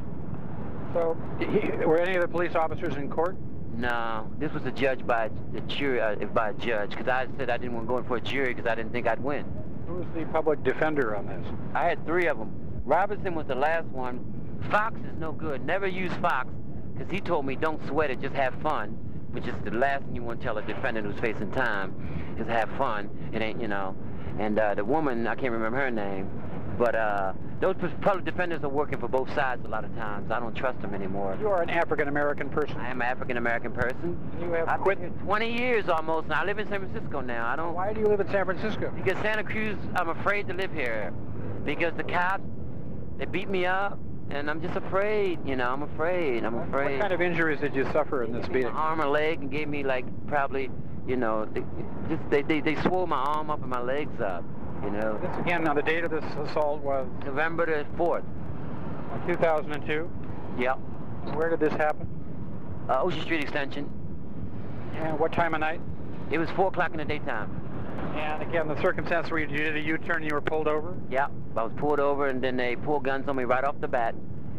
So, he, were any of the police officers in court? No, this was a judge by a jury, uh, by a judge, because I said I didn't want to go in for a jury because I didn't think I'd win. Who was the public defender on this? I had three of them. Robertson was the last one. Fox is no good. Never use Fox, because he told me don't sweat it, just have fun, which is the last thing you want to tell a defendant who's facing time, is have fun. It ain't, you know. And uh, the woman, I can't remember her name, but uh, those public defenders are working for both sides a lot of times. I don't trust them anymore. You are an African-American person. I am an African-American person. You have I've quit. been here twenty years almost, and I live in San Francisco now. I don't. Why do you live in San Francisco? Because Santa Cruz, I'm afraid to live here. Because the cops, they beat me up, and I'm just afraid, you know, I'm afraid, I'm afraid. What kind of injuries did you suffer in this My beating? arm or leg, and gave me, like, probably, you know, they, just, they, they, they swole my arm up and my legs up, you know. This again, now the date of this assault was? November the fourth. two thousand two? Yep. Where did this happen? Uh, Ocean Street Extension. And what time of night? It was four o'clock in the daytime. And again, the circumstance where you did a U-turn and you were pulled over? Yeah, I was pulled over, and then they pulled guns on me right off the bat.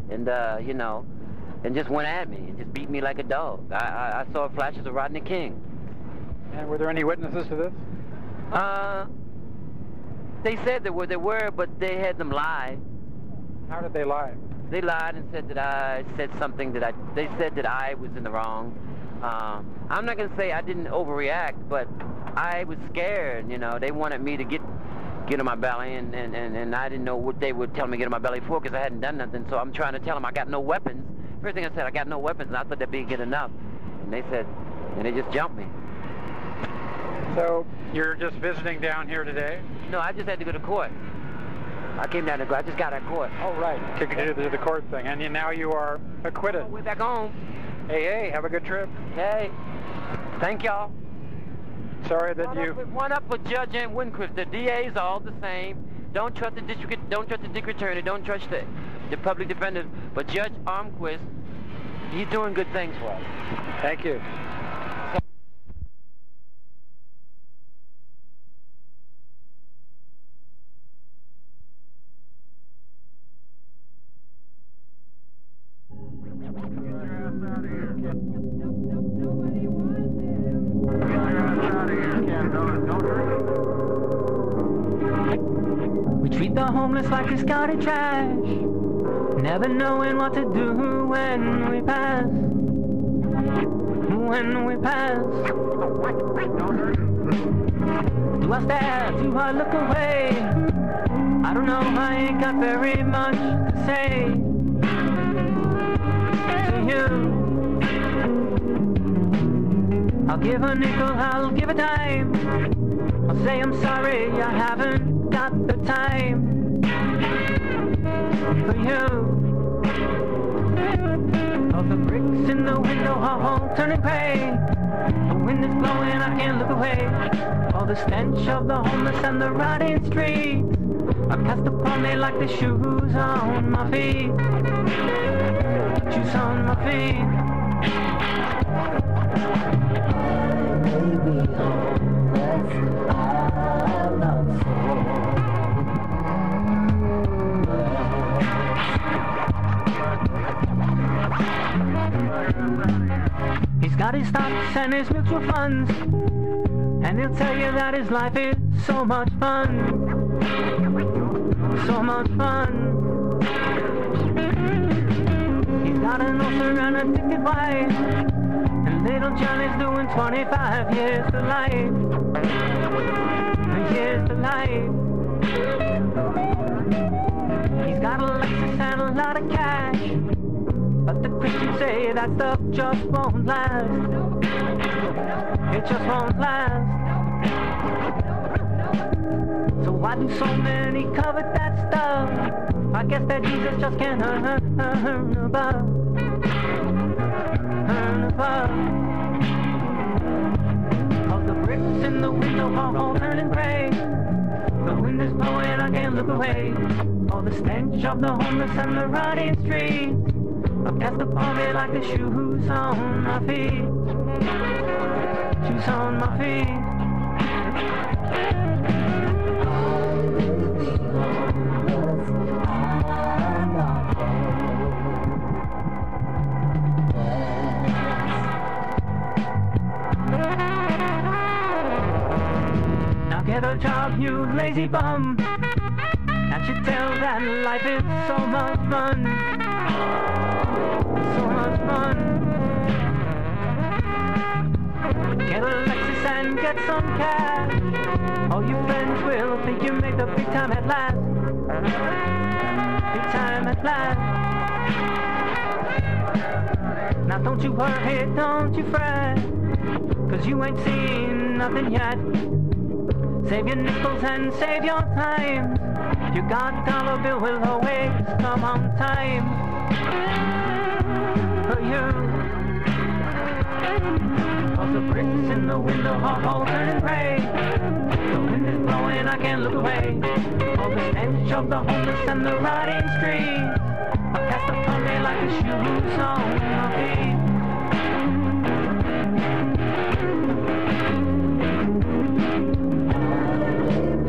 and, uh, you know, and just went at me and just beat me like a dog. I, I, I saw flashes of Rodney King. And were there any witnesses to this? Uh, they said there were, there were, but they had them lie. How did they lie? They lied and said that I said something that I, they said that I was in the wrong. Uh, I'm not going to say I didn't overreact, but I was scared, you know. They wanted me to get get on my belly, and, and, and, and I didn't know what they would tell me to get on my belly for because I hadn't done nothing. So I'm trying to tell them I got no weapons. First thing I said, I got no weapons, and I thought that'd be good enough. And they said, and they just jumped me. So you're just visiting down here today? No, I just had to go to court. I came down to court. I just got out of court. Oh, right. To do the, the court thing. And you, now you are acquitted. We're back home. Hey, hey, have a good trip. Hey, thank y'all. Sorry that one you... Up with, one up for Judge Ann Winquist. The D A's all the same. Don't trust the district, don't trust the district attorney, don't trust the, the public defender. But Judge Armquist, he's doing good things for us. Thank you. We treat the homeless like discarded trash, never knowing what to do when we pass. When we pass, do I stare? Do I look away? I don't know, I ain't got very much to say to you. I'll give a nickel, I'll give a dime. I'll say I'm sorry, I haven't got the time for you. All the bricks in the window are all turning gray. The wind is blowing, I can't look away. All the stench of the homeless and the rotting streets are cast upon me like the shoes on my feet. Shoes on my feet. Baby, homeless, I'm not so. He's got his stocks and his mutual funds, and he'll tell you that his life is so much fun, so much fun. He's got an ulcer and an addicted wife, and little Johnny's doing twenty-five years to life, years to life. He's got a Lexus and a lot of cash, but the Christians say that stuff just won't last. It just won't last. So why do so many covet that stuff? I guess that Jesus just can't earn above. Earn above. All the bricks in the window are all turning gray. The wind is blowing, I can't look away. All the stench of the homeless and the rotting streets are cast upon me like the shoes on my feet. Shoes on my feet. Now get a job, you lazy bum. Can't you tell that life is so much fun? So much fun. Get a Lexus and get some cash. All your friends will think you made the big time at last. Big time at last. Now don't you worry, don't you fret, 'cause you ain't seen nothing yet. Save your nickels and save your time. Your God dollar bill will always come on time for you. All the bricks in the window are all turning gray. The wind is blowing, I can't look away. All the stench of the homeless and the rotting streets are cast upon me like the shoes on my feet.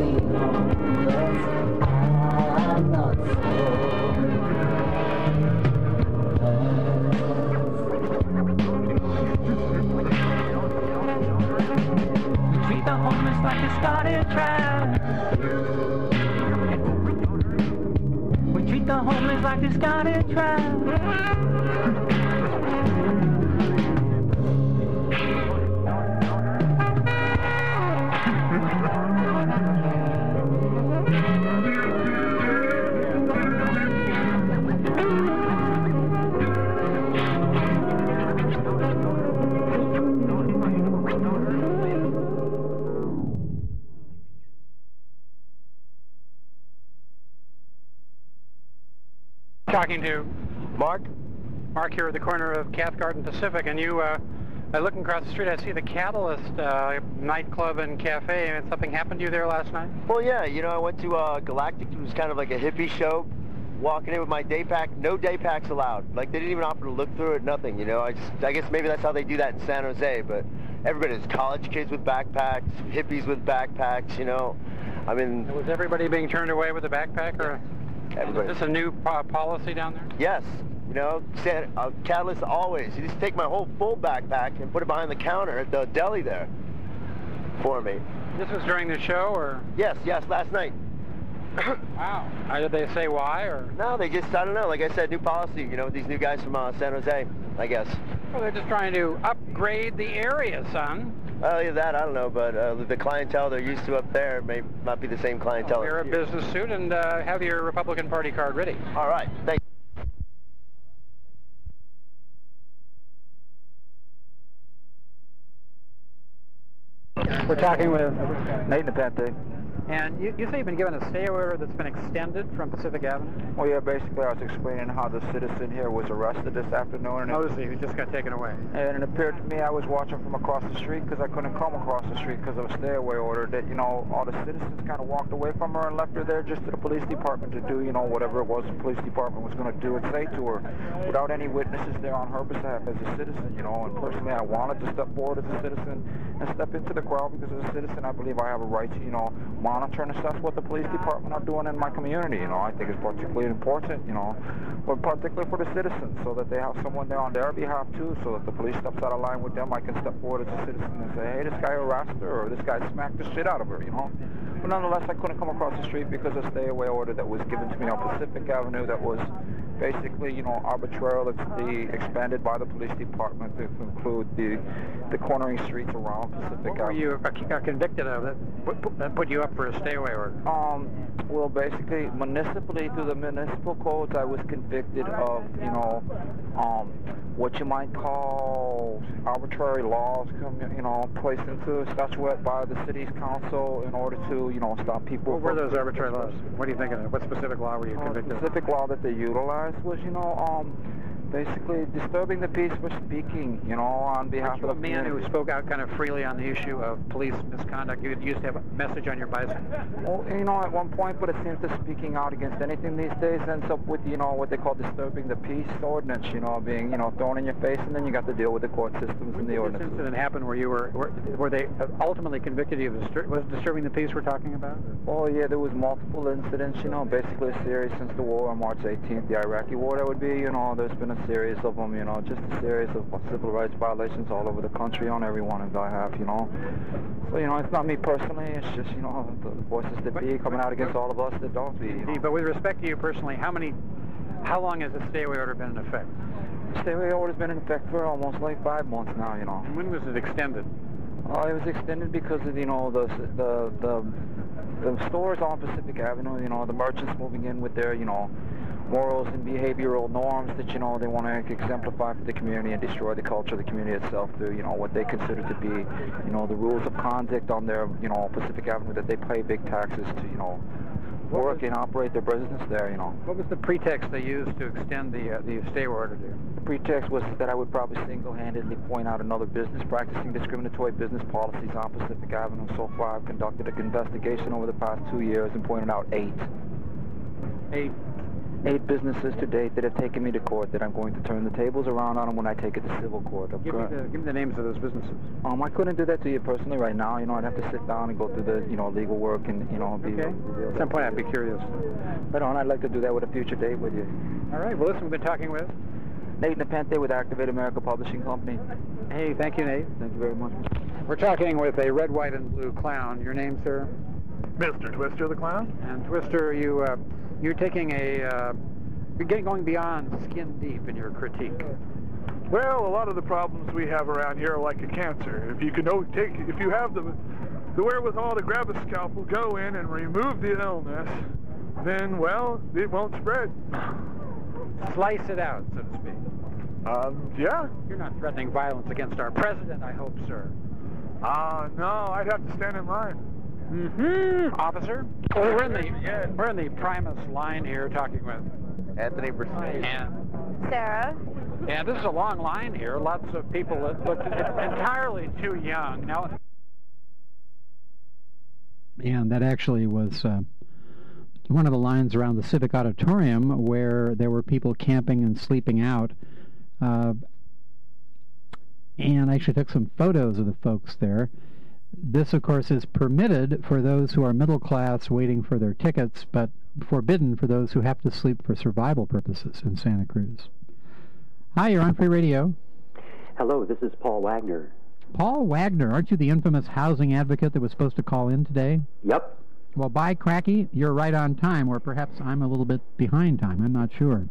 I'm not so. like discarded trash. Talking to Mark. Mark here at the corner of Cathcart and Pacific, and you, uh, uh, looking across the street, I see the Catalyst uh, nightclub and cafe. And something happened to you there last night? Well, yeah, you know, I went to uh, Galactic. It was kind of like a hippie show. Walking in with my day pack, no day packs allowed. Like, they didn't even offer to look through it, nothing, you know. I just, I guess maybe that's how they do that in San Jose, but everybody's college kids with backpacks, hippies with backpacks, you know. I mean... Was everybody being turned away with a backpack, or... Everybody. Is this a new po policy down there? Yes. You know, uh, Catalyst always. You just take my whole full backpack and put it behind the counter at the deli there for me. This was during the show, or? Yes, yes, last night. Wow. Uh, did they say why, or? No, they just, I don't know, like I said, new policy, you know, these new guys from uh, San Jose, I guess. Well, they're just trying to upgrade the area, son. Well, yeah, that, I don't know, but uh, the clientele they're used to up there may not be the same clientele. Well, wear a business suit and uh, have your Republican Party card ready. All right, thank you. We're talking with Nate Nepenthe. And you, you say you've been given a stay order that's been extended from Pacific Avenue? Well, yeah, basically I was explaining how the citizen here was arrested this afternoon. And oh, see, he just got taken away. And it appeared to me I was watching from across the street because I couldn't come across the street because of a stay away order that, you know, all the citizens kind of walked away from her and left her there just to the police department to do, you know, whatever it was the police department was going to do and say to her without any witnesses there on her behalf as a citizen, you know. And personally, I wanted to step forward as a citizen and step into the crowd because as a citizen, I believe I have a right to, you know, monitor and assess what the police department are doing in my community, you know. I think it's particularly important, you know, but particularly for the citizens, so that they have someone there on their behalf too, so that the police steps out of line with them, I can step forward as a citizen and say, hey, this guy harassed her, or this guy smacked the shit out of her, you know. But nonetheless, I couldn't come across the street because of a stay-away order that was given to me on Pacific Avenue that was basically, you know, arbitrarily expanded by the police department to include the the cornering streets around Pacific Avenue. What were you uh, convicted of that put, that put you up for a stay-away order? Um, well, basically, municipally, through the municipal codes, I was convicted of, you know, um, what you might call arbitrary laws, you know, placed into a statuette by the city's council in order to, you know, stop people. What were those arbitrary laws? What are you thinking of? What specific law were you convicted of? The specific law that they utilized was, you know, um, basically disturbing the peace for speaking, you know, on behalf of the man community. who spoke out kind of freely on the issue of police misconduct. You used to have a message on your bicycle. Well, you know, at one point, but it seems that speaking out against anything these days ends up with, you know, what they call disturbing the peace ordinance, you know, being, you know, thrown in your face, and then you got to deal with the court systems and the ordinance. This incident happened where you were, were, were they ultimately convicted you of distur was disturbing the peace we're talking about? Oh, yeah, there was multiple incidents, you know, basically a series since the war on March eighteenth, the Iraqi war, that would be, you know, there's been a series of them, you know, just a series of civil rights violations all over the country on every one of I have, you know. So, you know, it's not me personally, it's just, you know, the voices that be coming out against all of us that don't be, you know. But with respect to you personally, how many, how long has the stay-away order been in effect? The stay-away order's been in effect for almost like five months now, you know. And when was it extended? Uh, it was extended because of, you know, the, the, the, the stores on Pacific Avenue, you know, the merchants moving in with their, you know, morals and behavioral norms that, you know, they want to exemplify for the community and destroy the culture of the community itself through, you know, what they consider to be, you know, the rules of conduct on their, you know, Pacific Avenue, that they pay big taxes to, you know, work and operate their business there, you know. What was the pretext they used to extend the uh, the stay order to? The pretext was that I would probably single-handedly point out another business practicing discriminatory business policies on Pacific Avenue. So far, I've conducted an investigation over the past two years and pointed out eight. Eight? Eight businesses to date that have taken me to court that I'm going to turn the tables around on them when I take it to civil court. Give me, the, give me the names of those businesses. Um, I couldn't do that to you personally right now. You know, I'd have to sit down and go through the, you know, legal work and, you know, be... Okay. At some point I'd be curious. But on, I'd like to do that with a future date with you. All right. Well, listen, we've been talking with... Nate Nepenthe with Activate America Publishing Company. Hey, thank you, Nate. Thank you very much. We're talking with a red, white, and blue clown. Your name, sir? Mister Twister the Clown. And Twister, you, uh, you're taking a... Uh, You're getting going beyond skin deep in your critique. Well, a lot of the problems we have around here are like a cancer. If you can o- take, if you have the the wherewithal to grab a scalpel, go in and remove the illness, then, well, it won't spread. Slice it out, so to speak. Um, yeah. You're not threatening violence against our president, I hope, sir. Ah, uh, no, I'd have to stand in line. Mm-hmm. Officer? Well, we're in the we're in the Primus line here, talking with Anthony Brisset. And Sarah. And this is a long line here. Lots of people that look entirely too young. Now. And that actually was uh, one of the lines around the Civic Auditorium where there were people camping and sleeping out. Uh, and I actually took some photos of the folks there. This, of course, is permitted for those who are middle class waiting for their tickets, but forbidden for those who have to sleep for survival purposes in Santa Cruz. Hi, you're on Free Radio. Hello, this is Paul Wagner. Paul Wagner, aren't you the infamous housing advocate that was supposed to call in today? Yep. Well, by cracky, you're right on time, or perhaps I'm a little bit behind time. I'm not sure.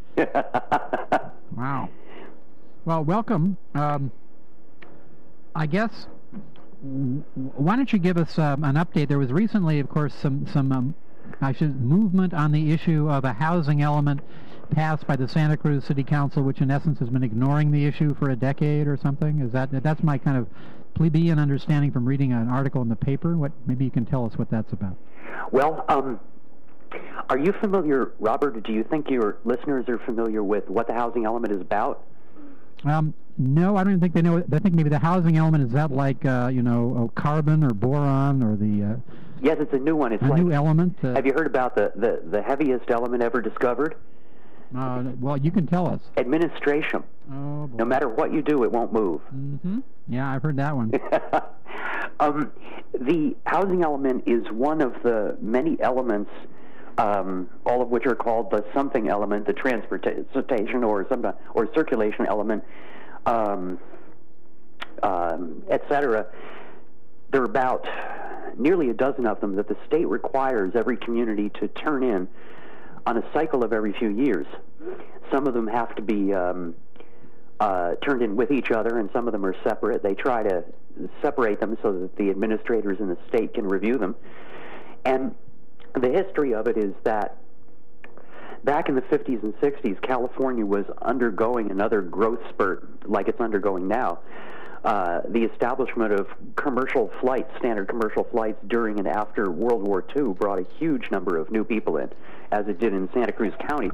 Wow. Well, welcome. Um, I guess, why don't you give us um, an update? There was recently, of course, some, some um, I should, movement on the issue of a housing element passed by the Santa Cruz City Council, which in essence has been ignoring the issue for a decade or something. Is that that's my kind of plebeian understanding from reading an article in the paper? What maybe you can tell us what that's about. Well, um, are you familiar, Robert? Do you think your listeners are familiar with what the housing element is about? Um, no, I don't even think they know. I think maybe the housing element is that like uh, you know carbon or boron or the. Uh, yes, it's a new one. It's a like, new element. Uh, have you heard about the, the, the heaviest element ever discovered? Uh, well, you can tell us. Administration. Oh, boy. No matter what you do, it won't move. Mm-hmm. Yeah, I've heard that one. um, the housing element is one of the many elements, um, all of which are called the something element, the transportation or some or circulation element, um, um, et cetera. There are about nearly a dozen of them that the state requires every community to turn in on a cycle of every few years. Some of them have to be um, uh, turned in with each other, and some of them are separate. They try to separate them so that the administrators in the state can review them. And the history of it is that back in the fifties and sixties, California was undergoing another growth spurt like it's undergoing now. Uh, the establishment of commercial flights, standard commercial flights during and after World War Two brought a huge number of new people in, as it did in Santa Cruz County.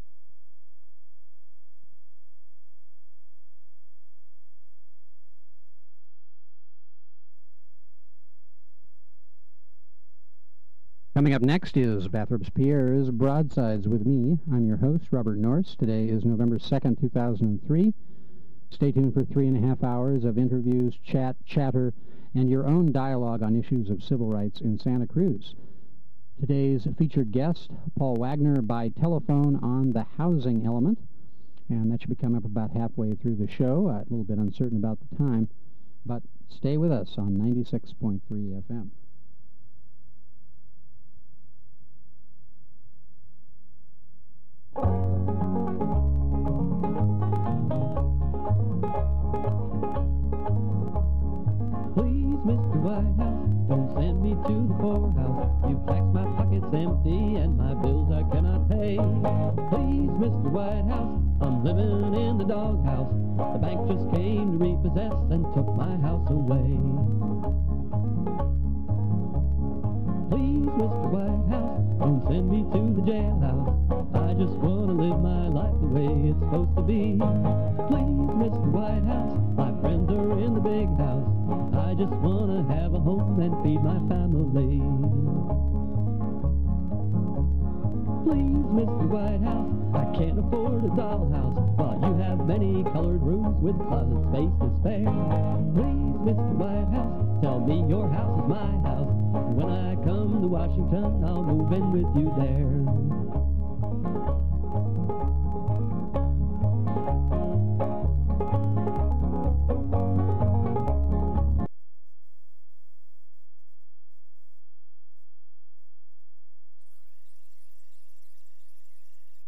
Coming up next is Bathurst Pierre's Broadsides with me. I'm your host, Robert Norris. Today is November second, two thousand three. Stay tuned for three and a half hours of interviews, chat, chatter, and your own dialogue on issues of civil rights in Santa Cruz. Today's featured guest, Paul Wagner, by telephone on the housing element, and that should be coming up about halfway through the show. Uh, a little bit uncertain about the time, but stay with us on ninety-six point three F M. Please, Mister White House, don't send me to the poorhouse. You've taxed my pockets empty and my bills I cannot pay. Please, Mister White House, I'm living in the doghouse. The bank just came to repossess and took my house away. Please, Mister White House, don't send me to the jailhouse. I just want to live my life the way it's supposed to be. Please, Mister White House, my friends are in the big house. I just want to have a home and feed my family. Please, Mister White House, I can't afford a dollhouse, while you have many colored rooms with closet space to spare. Please, Mister White House, tell me your house is my house. When I come to Washington, I'll move in with you there.